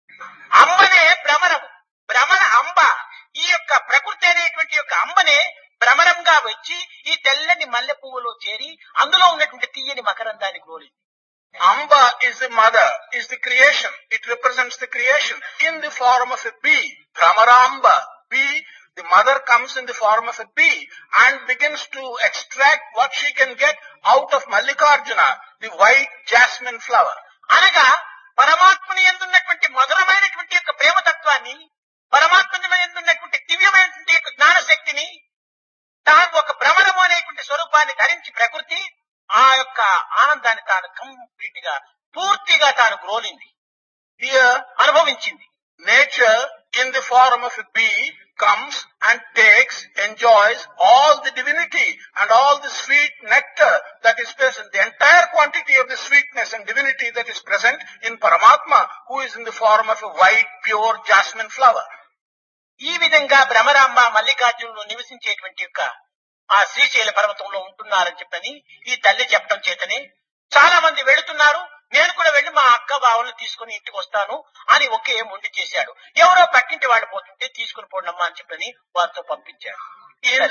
అంబనే భ్రమరము, Bhramara అంబ. ఈ యొక్క ప్రకృతి అనేటువంటి యొక్క అంబనే భ్రమరంగా వచ్చి ఈ తెల్లని మల్లె పువ్వులో చేరి అందులో ఉన్నటువంటి తీయని మకరందాన్ని కోరింది.
Amba is the mother, is the creation. It represents the creation in the form of a bee. Brahmaramba, bee, the mother comes in the form of a bee and begins to extract what she can get out of Mallikarjuna, the white jasmine flower.
అనగా పరమాత్మని యందున్నటువంటి మధురమైనటువంటి యొక్క ప్రేమతత్వాన్ని, పరమాత్మని యందున్నటువంటి దివ్యమైనటువంటి యొక్క జ్ఞానశక్తిని తాను ఒక భ్రమరము అనేటువంటి స్వరూపాన్ని ధరించి ప్రకృతి ఆ యొక్క ఆనందాన్ని తాను కంప్లీట్ గా పూర్తిగా తాను గ్రోలింది,
Here,
అనుభవించింది.
nature in the form of a bee comes and takes, enjoys all the divinity and all the sweet nectar that is present, the entire quantity of the sweetness and divinity that is present in Paramatma, who is in the form of a white, pure jasmine flower.
ఈ విధంగా భ్రమరాంబ మల్లికార్జునులు నివసించేటువంటి యొక్క ఆ శ్రీశైల పర్వతంలో ఉంటున్నారని చెప్పని ఈ తల్లి చెప్పడం చేతనే చాలా మంది వెళుతున్నారు. నేను కూడా వెళ్లి మా అక్క బావలను తీసుకుని ఇంటికి వస్తాను అని ఒకే మొండి చేశాడు. ఎవరో పక్కింటి వాళ్ళు పోతుంటే తీసుకుని పోండమ్మా అని చెప్పని వారితో పంపించాడు.
In the,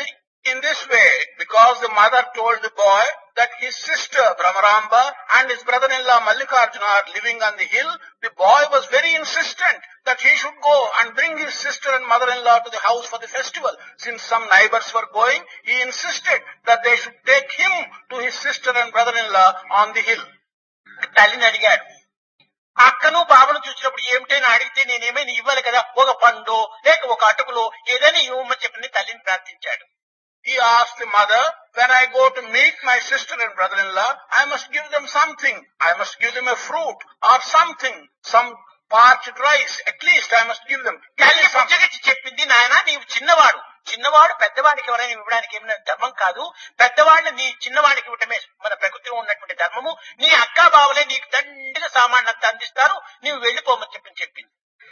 In this way, because the mother told the boy that his sister Brahmaramba and his brother-in-law Mallikarjuna are living on the hill, the boy was very insistent that he should go and bring his sister and mother-in-law to the house for the festival. Since some neighbors were going, he insisted that they should take him to his sister and brother-in-law on the hill.
తల్లిని అడిగాడు. అక్కను బావను చూసినప్పుడు ఏమిటైనా అడిగితే నేనేమైనా ఇవ్వాలి కదా, ఒక పండు లేక ఒక అటుకులో ఏదైనా ఇవ్వమని చెప్పి తల్లిని ప్రార్థించాడు.
He asked the mother, when I go to meet my sister and brother-in-law, I must give them something. I must give them a fruit or something, some parched rice. At least I must give them.
తల్లి పుచ్చగిచ్చి చెప్పింది, నాయన నీవు చిన్నవాడు, చిన్నవాడు పెద్దవాడికి ఎవరైనా ఇవ్వడానికి ఏమైనా ధర్మం కాదు, పెద్దవాడిని నీ చిన్నవాడికి ఇవ్వటమే మన ప్రకృతిలో ఉన్నటువంటి ధర్మము. నీ అక్కా బావలే నీకు దండిగా సామాన్ అంతా అందిస్తారు, నీవు వెళ్లిపోమని చెప్పి చెప్పింది.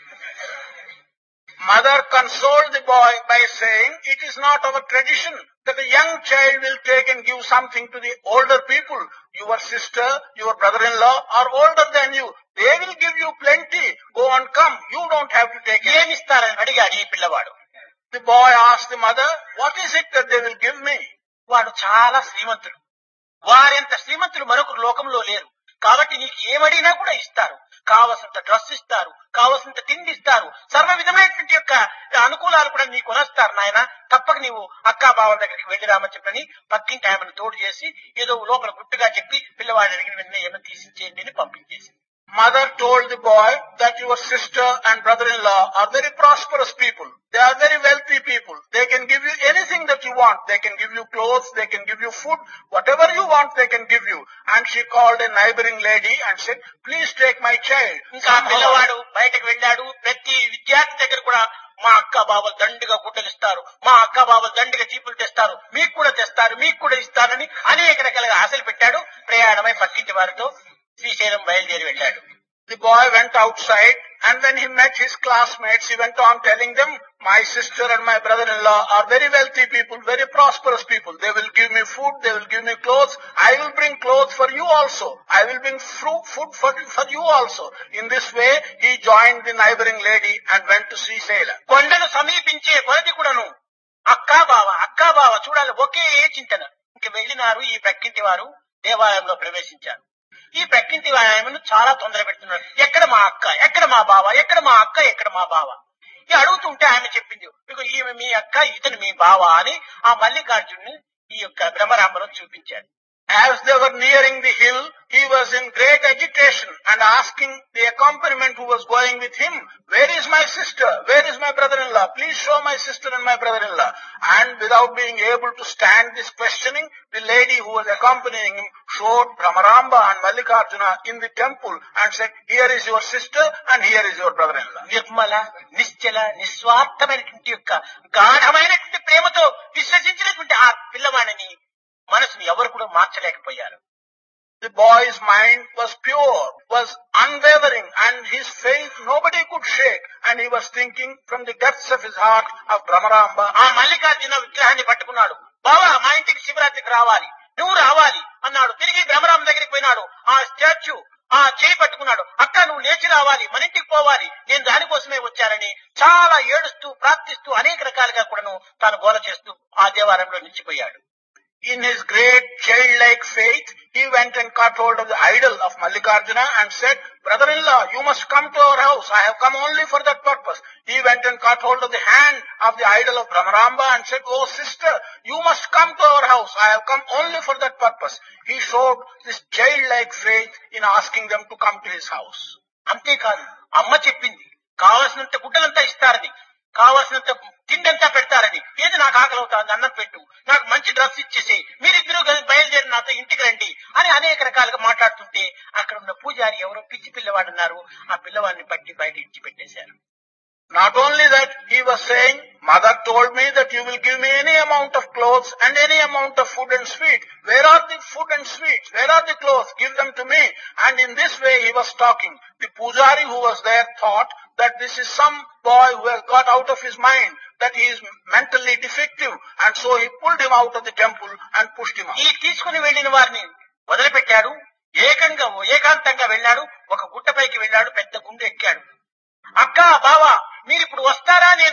Mother consoled the boy by saying, it is not our tradition that a young child will take and give something to the older people. Your sister, your brother-in-law are older than you. They will give you plenty. Go and come. You don't have to take it.
ఏమిస్తారని అడిగాడు ఈ పిల్లవాడు.
The boy asked the mother, what is it that they will give me?
వాడు చాలా శ్రీమంతుడు. వారెంత శ్రీమంతులు మరొకరు లోకంలో లేరు. కాబట్టి నీకు ఏమడిగినా కూడా ఇస్తారు. కావలసినంత డ్రెస్ ఇస్తారు, కావలసినంత తిండి ఇస్తారు, సర్వ విధమైనటువంటి యొక్క అనుకూలాలు కూడా నీకు కొనస్తారు. నాయన తప్పక నీవు అక్కా బావ దగ్గరికి వెళ్లి రామని చెప్పని పక్కింటి ఆమెను తోడు చేసి ఏదో లోపల గుట్టుగా చెప్పి పిల్లవాడి అడిగిన వెంటనే ఏమైనా తీసిచ్చేయండి అని పంపించేసి.
Mother told the boy that your sister and brother-in-law are very prosperous people. They are very wealthy people. They can give you anything that you want. They can give you clothes, they can give you food. Whatever you want, they can give you. And she called a neighboring lady and said, please take my child.
ఇంకా పిల్లవాడు బయటకు వెళ్ళాడు. ప్రతి విద్యార్థి దగ్గర కూడా మా అక్క బావలు దండిగా గుడ్డలు ఇస్తారు, మా అక్క బావలు దండిగా చీపులు తెస్తారు, మీకు కూడా తెస్తారు, మీకు కూడా ఇస్తారని అనేక రకాలుగా ఆశలు పెట్టాడు. ప్రయాణమై పక్కింటి వారితో శ్రీశైలం బయలుదేరి వెళ్ళాడు.
The boy went outside and when he met his classmates, he went on telling them, my sister and my brother-in-law are very wealthy people, very prosperous people. They will give me food, they will give me clothes. I will bring clothes for you also. I will bring fruit, food for, for you also. In this way, he joined the neighboring lady and went to Srisailam.
కొండను సమీపించే కొలది కూడాను అక్కా బావ అక్కా బావ చూడాలి ఒకే చింతన. ఇంక వెళ్ళినారు. ఈ ప్రక్కింటి వారు దేవాలయంలో ప్రవేశించారు. ఈ ప్రక్కింటి ఆమెను చాలా తొందర పెడుతున్నారు. ఎక్కడ మా అక్క, ఎక్కడ మా బావ, ఎక్కడ మా అక్క, ఎక్కడ మా బావ. ఈ అడుగుతుంటే ఆమె చెప్పింది, ఇక ఈమె మీ అక్క, ఇతను మీ బావ అని ఆ మల్లికార్జున్ని ఈ యొక్క బ్రహ్మరాంబలో చూపించాడు.
As they were nearing the hill, he was in great agitation and asking the accompaniment who was going with him, where is my sister? Where is my brother-in-law? Please show my sister and my brother-in-law. And without being able to stand this questioning, the lady who was accompanying him showed Brahmaramba and Mallikarjuna in the temple and said, here is your sister and here is your brother-in-law.
Nirmala, నిశ్చల, నిస్వార్థమైనటువంటి యొక్క గాఢమైనటువంటి ప్రేమతో విశ్వసించినటువంటి ఆ పిల్లవాడిని మనసుని ఎవరు కూడా మార్చలేకపోయారు.
The boy's mind was pure, was unwavering, and his faith nobody could shake. And he was thinking from the depths of his heart of Brahmaramba.
ఆ మల్లికార్జున విగ్రహాన్ని పట్టుకున్నాడు. బావా మా ఇంటికి శివరాత్రికి రావాలి, నువ్వు రావాలి అన్నాడు. తిరిగి బ్రహ్మరాంబ దగ్గరికి పోయినాడు. ఆ స్టాచ్యూ ఆ చేయి పట్టుకున్నాడు. అక్క నువ్వు లేచి రావాలి, మన ఇంటికి పోవాలి, నేను దానికోసమే వచ్చానని చాలా ఏడుస్తూ ప్రార్థిస్తూ అనేక రకాలుగా కూడాను తాను గోల చేస్తూ ఆ దేవాలయంలో నిలిచిపోయాడు.
In his great childlike faith, he went and caught hold of the idol of Mallikarjuna and said, brother-in-law, you must come to our house. I have come only for that purpose. He went and caught hold of the hand of the idol of Brahmaramba and said, oh sister, you must come to our house. I have come only for that purpose. He showed this childlike faith in asking them to come to his house.
అంతేకాదు, అమ్మ చెప్పింది కావలసినంత గుడ్డలంతా ఇస్తారని, కావలసినంత తిండంతా పెడతారని, ఏది నాకు ఆకలి అవుతుంది అన్నం పెట్టు, నాకు మంచి డ్రెస్ ఇచ్చేసి మీరిద్దరూ బయలుదేరి నాతో ఇంటికి రండి అని అనేక రకాలుగా మాట్లాడుతుంటే అక్కడ ఉన్న పూజారి ఎవరో పిచ్చి పిల్లవాడు ఉన్నారు. ఆ పిల్లవాడిని పట్టి బయట ఇచ్చి పెట్టేశారు.
Not only that, he was saying, mother told me that you will give me any amount of clothes and any amount of food and sweet. Where are the food and sweets? Where are the clothes? Give them to me. And in this way he was talking. The pujari who was there thought that this is some boy who has got out of his mind, that he is mentally defective, and so he pulled him out of the temple and pushed him out.
ఈ తీసుకుని వెళ్లిన వారిని వదిలిపెట్టాడు. ఏకంగా ఏకాంతంగా వెళ్ళాడు. ఒక గుట్టపైకి వెళ్ళాడు. పెద్ద గుండె ఎక్కాడు. అక్క బావా మీరిప్పుడు వస్తారా, నేను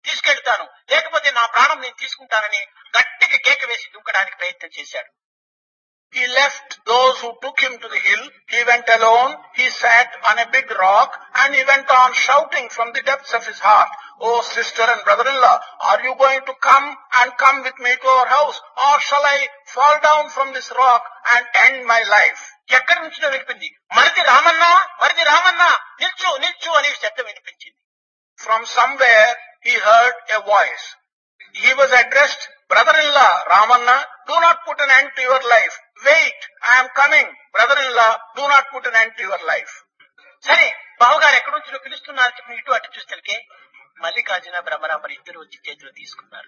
తీసుకెళ్తాను, లేకపోతే నా ప్రాణం నేను తీసుకుంటానని గట్టిగా కేక వేసి దుంకడానికి ప్రయత్నం చేశాడు.
He left those who took him to the hill. He went alone. He sat on a big rock and he went on shouting from the depths of his heart, "Oh sister and brother-in-law, are you going to come and come with me to our house, or shall I fall down from this rock and end my life?"
ఎక్కడి నుంచో వినిపింది, మరిది రామన్న, మరిది రామన్న, నిల్చు నిల్చు అనే శబ్దం వినిపించింది.
From somewhere he heard a voice. He was addressed, "Brother-in-law, Ramanna, do not put an end to your life. Wait, I am coming. Brother-in-law, do not put an end to your life."
సరే, బావగారు ఎక్కడి నుంచో పిలుస్తున్నారు చెప్పి ఇటు అటు చూస్తే మల్లికార్జున బ్రహ్మరాంబ ఇద్దరు వచ్చి చేతులు తీసుకున్నారు.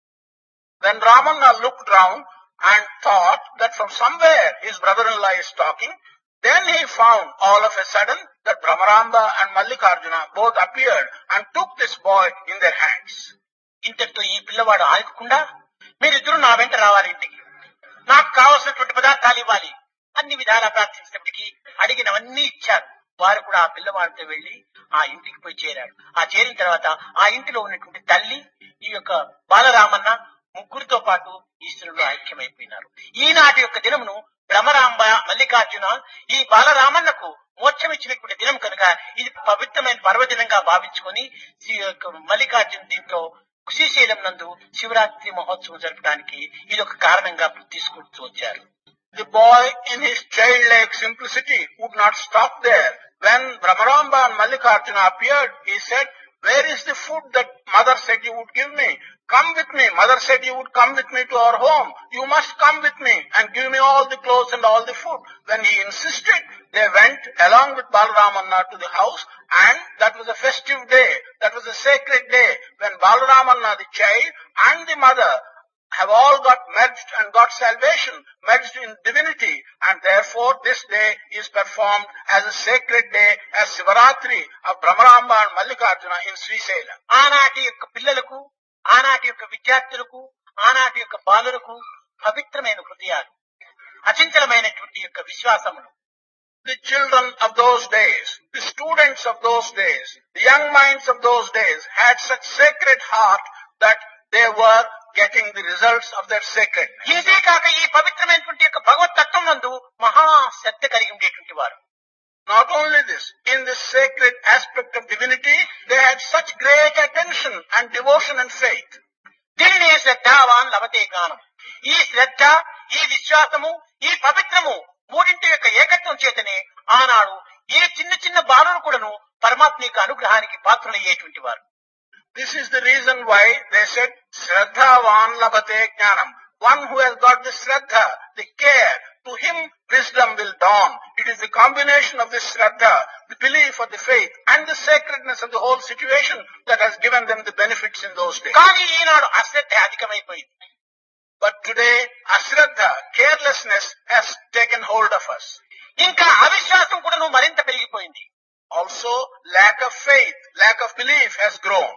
When Ramanna looked round and thought that from somewhere his brother-in-law is talking, then he found all of a sudden that Brahmaramba and Mallikarjuna both appeared and took this boy in their hands.
ఇంతటితో ఈ పిల్లవాడు ఆగకుండా, మీరిద్దరూ నా వెంట రావాలి, ఇంటికి నాకు కావలసినటువంటి పదార్థాలు ఇవ్వాలి, అన్ని విధాలా ప్రార్థించినప్పటికీ అడిగినవన్నీ ఇచ్చారు. వారు కూడా ఆ పిల్లవాడితో వెళ్లి ఆ ఇంటికి పోయి చేరాడు. ఆ చేరిన తర్వాత ఆ ఇంటిలో ఉన్నటువంటి తల్లి, ఈ యొక్క బాలరామన్న ముగ్గురితో పాటు ఈశ్వరుడు ఐక్యమైపోయినారు. ఈనాటి యొక్క దినమును భ్రమరాంబ మల్లికార్జున ఈ బాలరామన్నకు మోక్షం ఇచ్చినటువంటి దినం కనుక ఇది పవిత్రమైన పర్వదినంగా భావించుకొని మల్లికార్జున దీంట్లో శ్రీశైలం నందు శివరాత్రి మహోత్సవం జరపడానికి ఇది ఒక కారణంగా తీసుకుంటూ వచ్చారు.
The boy in his childlike simplicity would not stop there. When Brahmaramba and Mallikarjuna appeared, he said, "Where is the food that mother said you would give me? Come with me. Mother said you would come with me to our home. You must come with me and give me all the clothes and all the food." When he insisted, they went along with Balaramanna to the house, and that was a festive day. That was a sacred day when Balaramanna, the child, and the mother have all got merged and got salvation, merged in divinity, and therefore this day is performed as a sacred day, as Sivaratri of Brahmaramba and Mallikarjuna in Srisailam.
ఆనాటి యొక్క పిల్లలకు, ఆనాటి యొక్క విద్యార్థులకు, ఆనాటి యొక్క బాలులకు పవిత్రమైన హృదయాలు, అచంచలమైనటువంటి యొక్క విశ్వాసములు.
The children of those days, the students of those days, the young minds of those days had such sacred heart that they were getting the results of their sacredness.
ఇదే కాక ఈ పవిత్రమైనటువంటి యొక్క భగవత్ తత్వం నందు మహా శ్రద్ధ కలిగి ఉండేటువంటి వారు.
Not only this, in this sacred aspect of divinity, they had such great attention and devotion and faith.
దీనినే శ్రద్ధావాన్ లభతే జ్ఞానం. ఈ శ్రద్ధ, ఈ విశ్వాసము, ఈ పవిత్రము మూడింటి యొక్క ఏకత్వం చేతనే ఆనాడు ఏ చిన్న చిన్న బాలురు కూడాను పరమాత్మ యొక్క అనుగ్రహానికి పాత్రలయ్యేటువంటి వారు.
This is the reason why they said, "Shraddhavan labhate jnanam." One who has got the Shraddha, the care, to him wisdom will dawn. It is the combination of this Shraddha, the belief or the faith, and the sacredness of the whole situation that has given them the benefits in those days.
కానీ ఈనాడు అశ్రద్ధ అధికమైపోయింది.
But today, ashraddha, carelessness has taken hold of us.
ఇంకా అవిశ్వాసం కూడాను మరింత పెరిగిపోయింది.
Also, lack of faith, lack of belief has grown.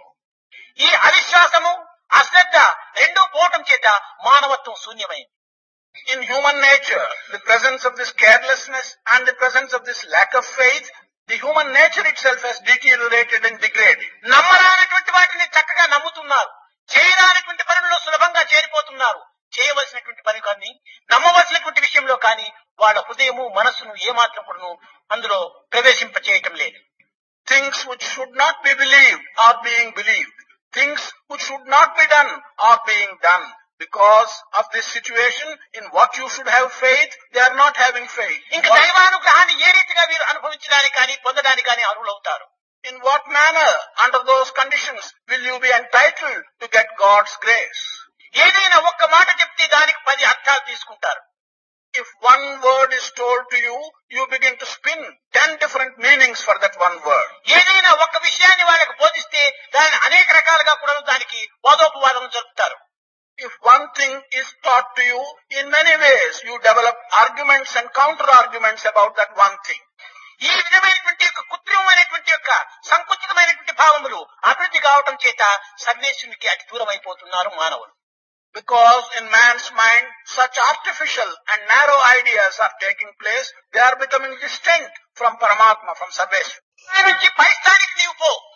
ఈ అవిశ్వాసము, అశ్రద్ధ రెండూ పోవటం చేత మానవత్వం శూన్యమైంది.
In human nature, the presence of this carelessness and the presence of this lack of faith, the human nature itself has deteriorated and degraded.
నమ్మరానటువంటి వాటిని చక్కగా నమ్ముతున్నారు, చేయరానటువంటి పనుల్లో సులభంగా చేరిపోతున్నారు. చేయవలసినటువంటి పని కానీ, నమ్మవలసినటువంటి విషయంలో కానీ వాళ్ళ హృదయము మనస్సును ఏమాత్రం కూడాను అందులో ప్రవేశింప చేయటం లేదు.
Things which should not be believed are being believed. Things which should not be done are being done. Because of this situation, in what you should have faith, they are not having faith.
ఇంకా దైవానుగ్రహాన్ని ఏ రీతిగా వీరు అనుభవించడానికి కానీ పొందడానికి కానీ అర్హులవుతారు?
In what manner, under those conditions, will you be entitled to get God's grace?
ఏదైనా ఒక్క మాట చెప్తే దానికి పది అర్థాలు తీసుకుంటారు.
If one word is told to you, you begin to spin ten different meanings for that one word.
ఏదైనా ఒక్క విషయాన్ని వాళ్ళకి బోధిస్తే దాన్ని అనేక రకాలుగా కూడా దానికి వాదోపవాదం జరుపుతారు.
If one thing is taught to you, in many ways you develop arguments and counter-arguments about that one thing.
ఈ విధమైనటువంటి యొక్క కృత్రిమమైనటువంటి యొక్క సంకుచితమైనటువంటి భావములు అభివృద్ధి కావటం చేత సర్వేశ్వరునికి అతి దూరం అయిపోతున్నారు మానవులు.
Because in man's mind, such artificial and narrow ideas are taking place, they are becoming distant from Paramatma, from Sarveshwara.
నుంచి పై స్థాయికి నీవు పో,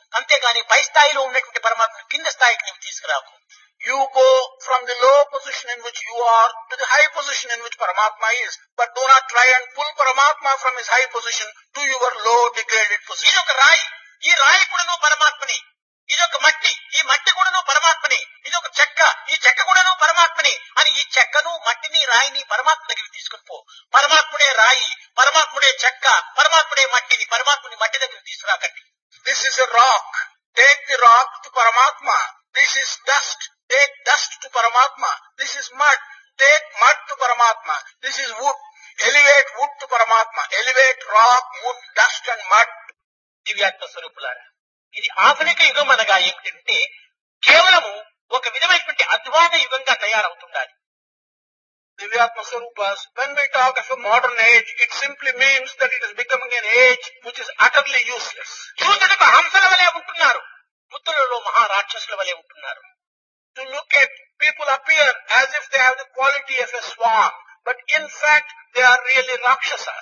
అంతేగాని పై స్థాయిలో ఉన్నటువంటి పరమాత్మను కింద స్థాయికి నీవు తీసుకురాకు.
You go from the low position in which you are to the high position in which Paramatma is. But do not try and pull Paramatma from his high position to your low degraded position.
ఇది ఒక రాయి, ఈ రాయి కూడాను పరమాత్మని. ఇది ఒక మట్టి, ఈ మట్టి కూడాను పరమాత్మని. ఇది ఒక చెక్క, ఈ చెక్క కూడాను పరమాత్మని అని ఈ చెక్కను మట్టిని రాయిని పరమాత్మ దగ్గరికి తీసుకుని పో. పరమాత్ముడే రాయి, పరమాత్ముడే చెక్క, పరమాత్ముడే మట్టిని పరమాత్మని మట్టి దగ్గరికి తీసుకురాకండి.
This is a rock. Take the rock to Paramatma. This is dust. Take dust to Paramatma. This is mud. Take mud to Paramatma. This is wood. Elevate wood to Paramatma. Elevate rock, wood, dust and mud.
దివ్యాత్మ స్వరూపులారా, ఇది ఆధునిక యుగం అనగా ఏమిటంటే కేవలము ఒక విధమైనటువంటి అధ్వాన యుగంగా తయారవుతుండాలి.
Divyatma Swarupas, when we talk of a modern age, it simply means that it is becoming an age which is utterly useless.
చూచుటకు హంసల వలె ఉంటున్నారు, బుద్ధులలో మహారాక్షసుల వలె ఉంటున్నారు.
To look at people appear as if they have the quality of a swan, but in fact they are really rakshasas.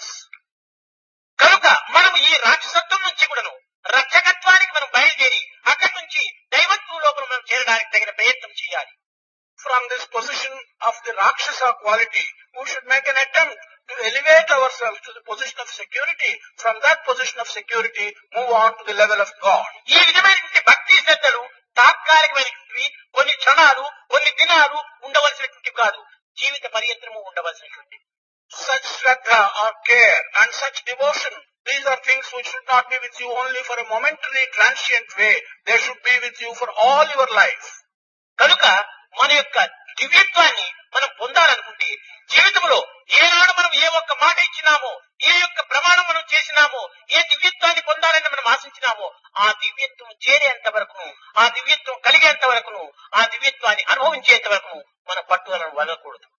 కనుక మనము ఈ రాక్షసత్వం నుంచి కూడాను రక్షకత్వానికి మనం బయలుదేరి అక్కడి నుంచి దైవత్వం లోపల మనం చేరడానికి తగిన ప్రయత్నం చేయాలి.
From this position of the rakshasa quality, we should make an attempt to elevate ourselves to the position of security. From that position of security, move on to the level of God.
ఈ విధమైనటువంటి భక్తి శ్రద్ధలు తాత్కాలికమైనవి, కొన్ని క్షణాలు కొన్ని దినాలు ఉండవలసినటువంటి కాదు, జీవిత పర్యంతరము ఉండవలసినటువంటి.
Such shraddha or care and such devotion, these are things which should not be with you only for a momentary transient way. They should be with you for all your life.
కనుక మన యొక్క దివ్యత్వాన్ని మనం పొందాలనుకుంటే జీవితంలో ఏనాడు మనం ఏ ఒక్క మాట ఇచ్చినామో, ఏ యొక్క ప్రమాణం మనం చేసినామో, ఏ దివ్యత్వాన్ని పొందాలని మనం ఆశించినామో ఆ దివ్యత్వం చేరేంత వరకు, ఆ దివ్యత్వం కలిగేంత వరకును, ఆ దివ్యత్వాన్ని అనుభవించేంత వరకు మన పట్టుదలను వదలకూడదు.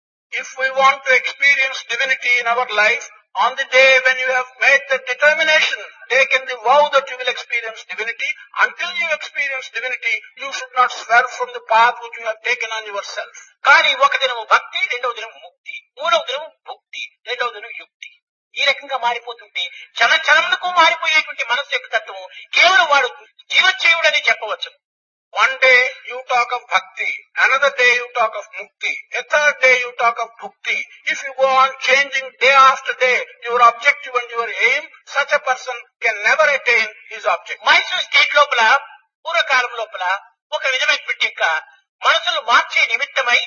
If we want to experience divinity in our life, on the day when you have made the determination, taken the vow that you will experience divinity, until you experience divinity, you should not swerve from the path which you have taken on yourself.
కానీ ఒక దినము భక్తి, రెండవ దినము ముక్తి, మూడవ దినము భుక్తి, రెండవ దినం యుక్తి, ఈ రకంగా మారిపోతుంటే క్షణ క్షణములకు మారిపోయేటువంటి మనస్సు యొక్క తత్వము కేవలం వాడు జీవచ్చేయుడని చెప్పవచ్చు.
One day you talk of bhakti, another day you talk of mukti, a third day you talk of bhukti. If you go on changing day after day your objective and your aim, such a person can never attain his objective.
Mysore state లోపల పూర్వకాలం లోపల ఒక విధమైనటువంటి యొక్క మనసులు మార్చే నిమిత్తమై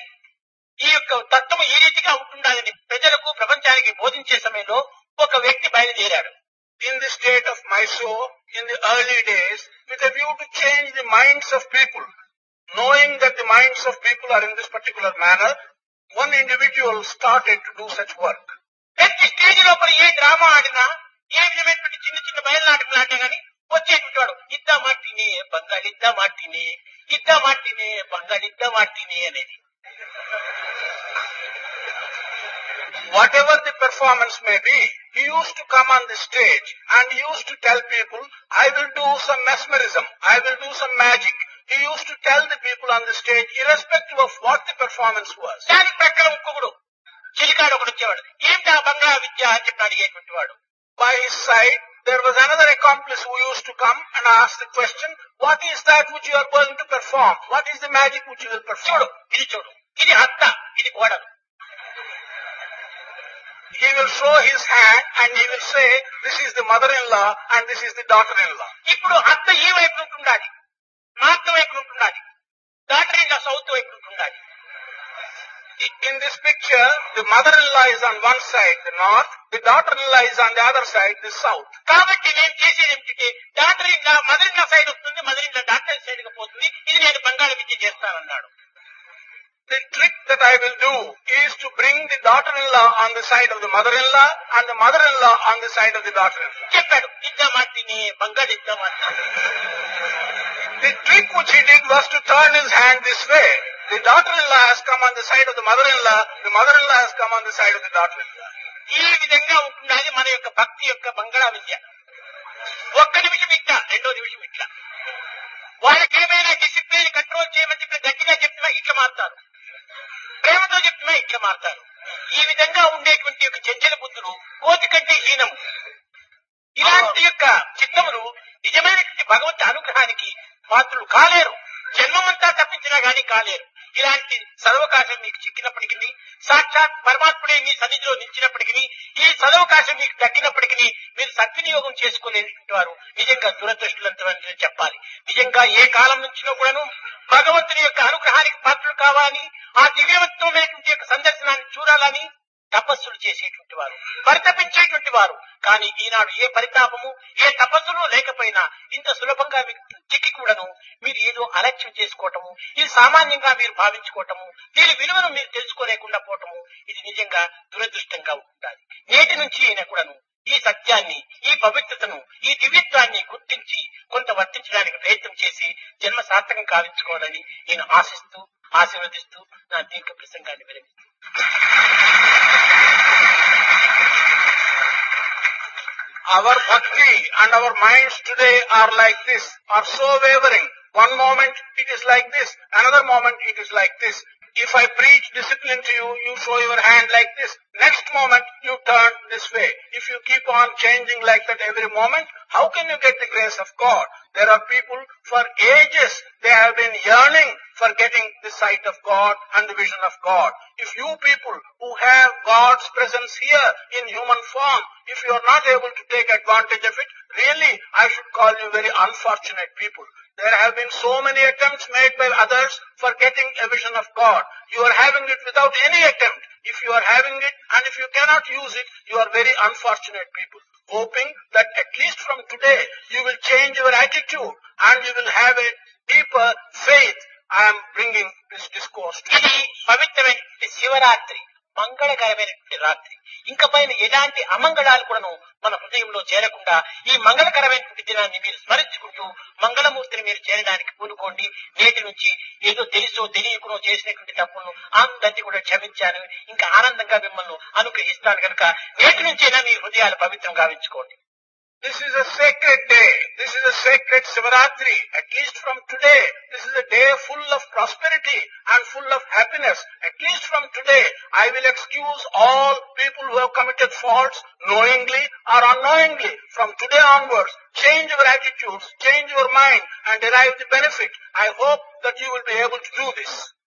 ఈ యొక్క తత్వం ఈ రీతిగా ఉంటుండాలని ప్రజలకు ప్రపంచానికి బోధించే సమయంలో ఒక వ్యక్తి బయలుదేరాడు.
In the state of Mysore, in the early days, with a view to change the minds of people, knowing that the minds of people are in this particular manner, one individual started to do such work.
ప్రతి stage లోపల ఏ drama ఆడినా, ఏ విధమైనటువంటి చిన్న చిన్న బయలునాటకలు ఆడినా కానీ వచ్చేటువంటి వాడు ఇద్దా మాటిని బంగాళిద్దా మాటిని, ఇద్దా మాటిని బంగాళిద్దా మాటిని అనేది.
Whatever the performance may be, he used to come on the stage and he used to tell people, I will do some mesmerism, I will do some magic. He used to tell the people on the stage, irrespective of what the performance was.
దానికి ప్రక్కన ఇంకొకడు చిలికాడు ఒకడు వచ్చేవాడు, ఏంటా బంగాళ విద్య అని చెప్పి అడిగేటువంటి వాడు.
By his side, there was another accomplice who used to come and ask the question, what is that which you are going to perform? What is the magic which you will perform?
చూడు, ఇది చూడు, ఇది అత్త, ఇది కోడలు.
He will show his hand and he will say, this is the mother-in-law and this is the daughter-in-law.
ఇప్పుడు అత్త ఈ వైపు ఉంటుండాలి, నార్త్ వైపు ఉంటుండాలి, డాటర్ ఇన్ లా సౌత్ వైపు ఉంటుండాలి.
In this picture, the mother-in-law is on one side, the north, the daughter-in-law is on the other side, the south.
కాబట్టి నేను చేసేది ఏమిటంటే daughter in law mother in law side వస్తుంది, mother in law doctor side గా పోతుంది. ఇది నేను బంగాళ విద్య చేస్తానన్నాడు.
The trick that I will do is to bring the daughter-in-law on the side of the mother-in-law and the mother-in-law on the side of the daughter-in-law.
చెప్పాడు, ఇద్దా మాటిని బంగాళ ఇద్దా మాటిని.
The trick which he did was to turn his hand this way. The daughter-in-law has come on the side of the mother-in-law, the mother-in-law has come on the side of the daughter-in-law.
ఈ విధంగా ఉంటున్నది మన యొక్క భక్తి యొక్క బంగాళ విద్య. ఒక్క నిమిషం ఇట్లా, రెండో నిమిషం ఇట్లా. వాళ్ళకి ఏమైనా డిసిప్లిన్ కంట్రోల్ చేయమని చెప్పి గట్టిగా చెప్తున్నా ఇట్లా మారుతారు, ప్రేమతో చెప్తున్నా ఇట్లా మారుతారు. ఈ విధంగా ఉండేటువంటి యొక్క చంచల బుద్ధులు కోతి కంటే హీనము. ఇలాంటి యొక్క చిత్తములు నిజమైనటువంటి భగవంతు అనుగ్రహానికి పాత్రులు కాలేరు. జన్మమంతా తప్పించినా గానీ కాలేరు. ఇలాంటి సదవకాశం మీకు చిక్కినప్పటికీ, సాక్షాత్ పరమాత్ముడే మీ సన్నిధిలో నిలిచినప్పటికీ, ఈ సదవకాశం మీకు దక్కినప్పటికీ మీరు సద్వినియోగం చేసుకోలేనటువంటి వారు నిజంగా దురదృష్టులంతని చెప్పాలి. నిజంగా ఏ కాలం నుంచినో కూడాను భగవంతుని యొక్క అనుగ్రహానికి పాత్రలు కావాలని, ఆ దివ్యవంతమైనటువంటి యొక్క సందర్శనాన్ని చూడాలని తపస్సులు చేసేటువంటి వారు, పరితపించేటువంటి వారు. కానీ ఈనాడు ఏ పరితాపము, ఏ తపస్సులు లేకపోయినా ఇంత సులభంగా చిక్కి కూడాను మీరు ఏదో అలక్ష్యం చేసుకోవటము, ఇది సామాన్యంగా మీరు భావించుకోవటము, దీని విలువను మీరు తెలుసుకోలేకుండా పోవటము, ఇది నిజంగా దురదృష్టంగా ఉండాలి. నేటి నుంచి అయినా కూడాను ఈ సత్యాన్ని, ఈ పవిత్రతను, ఈ దివ్యత్వాన్ని గుర్తించి కొంత వర్తించడానికి ప్రయత్నం చేసి జన్మ సార్థకం కావించుకోవాలని నేను ఆశిస్తూ ఆశీర్వదిస్తూ నా దీర్ఘ ప్రసంగాన్ని విరమిస్తున్నాను.
Our bhakti and our minds today are like this, are so wavering. One moment it is like this, another moment it is like this. If I preach discipline to you, you show your hand like this. Next moment you turn this way. If you keep on changing like that every moment, how can you get the grace of God? There are people for ages, they have been yearning for getting the sight of God and the vision of God. If you people who have God's presence here in human form, if you are not able to take advantage of it, really I should call you very unfortunate people. There have been so many attempts made by others for getting a vision of God. You are having it without any attempt. If you are having it and if you cannot use it, you are very unfortunate people. Hoping that at least from today you will change your attitude and you will have a deeper faith. I am bringing this discourse to
ఇది పవిత్రమైన శివరాత్రి, మంగళకరమైనటువంటి రాత్రి. ఇంక పైన ఎలాంటి అమంగళాలు కూడాను మన హృదయంలో చేరకుండా ఈ మంగళకరమైనటువంటి దినాన్ని మీరు స్మరించుకుంటూ మంగళమూర్తిని మీరు చేరడానికి పూనుకోండి. నేటి నుంచి ఏదో తెలుసో తెలియకునో చేసినటువంటి తప్పులను అందరినీ కూడా క్షమించాను, ఇంకా ఆనందంగా మిమ్మల్ని అనుగ్రహిస్తాను కనుక నేటి నుంచైనా మీ హృదయాలు పవిత్రం గావించుకోండి.
This is a sacred day. This is a sacred Sivaratri. At least from today, this is a day full of prosperity and full of happiness. At least from today, I will excuse all people who have committed faults knowingly or unknowingly. From today onwards, change your attitudes, change your mind and derive the benefit. I hope that you will be able to do this.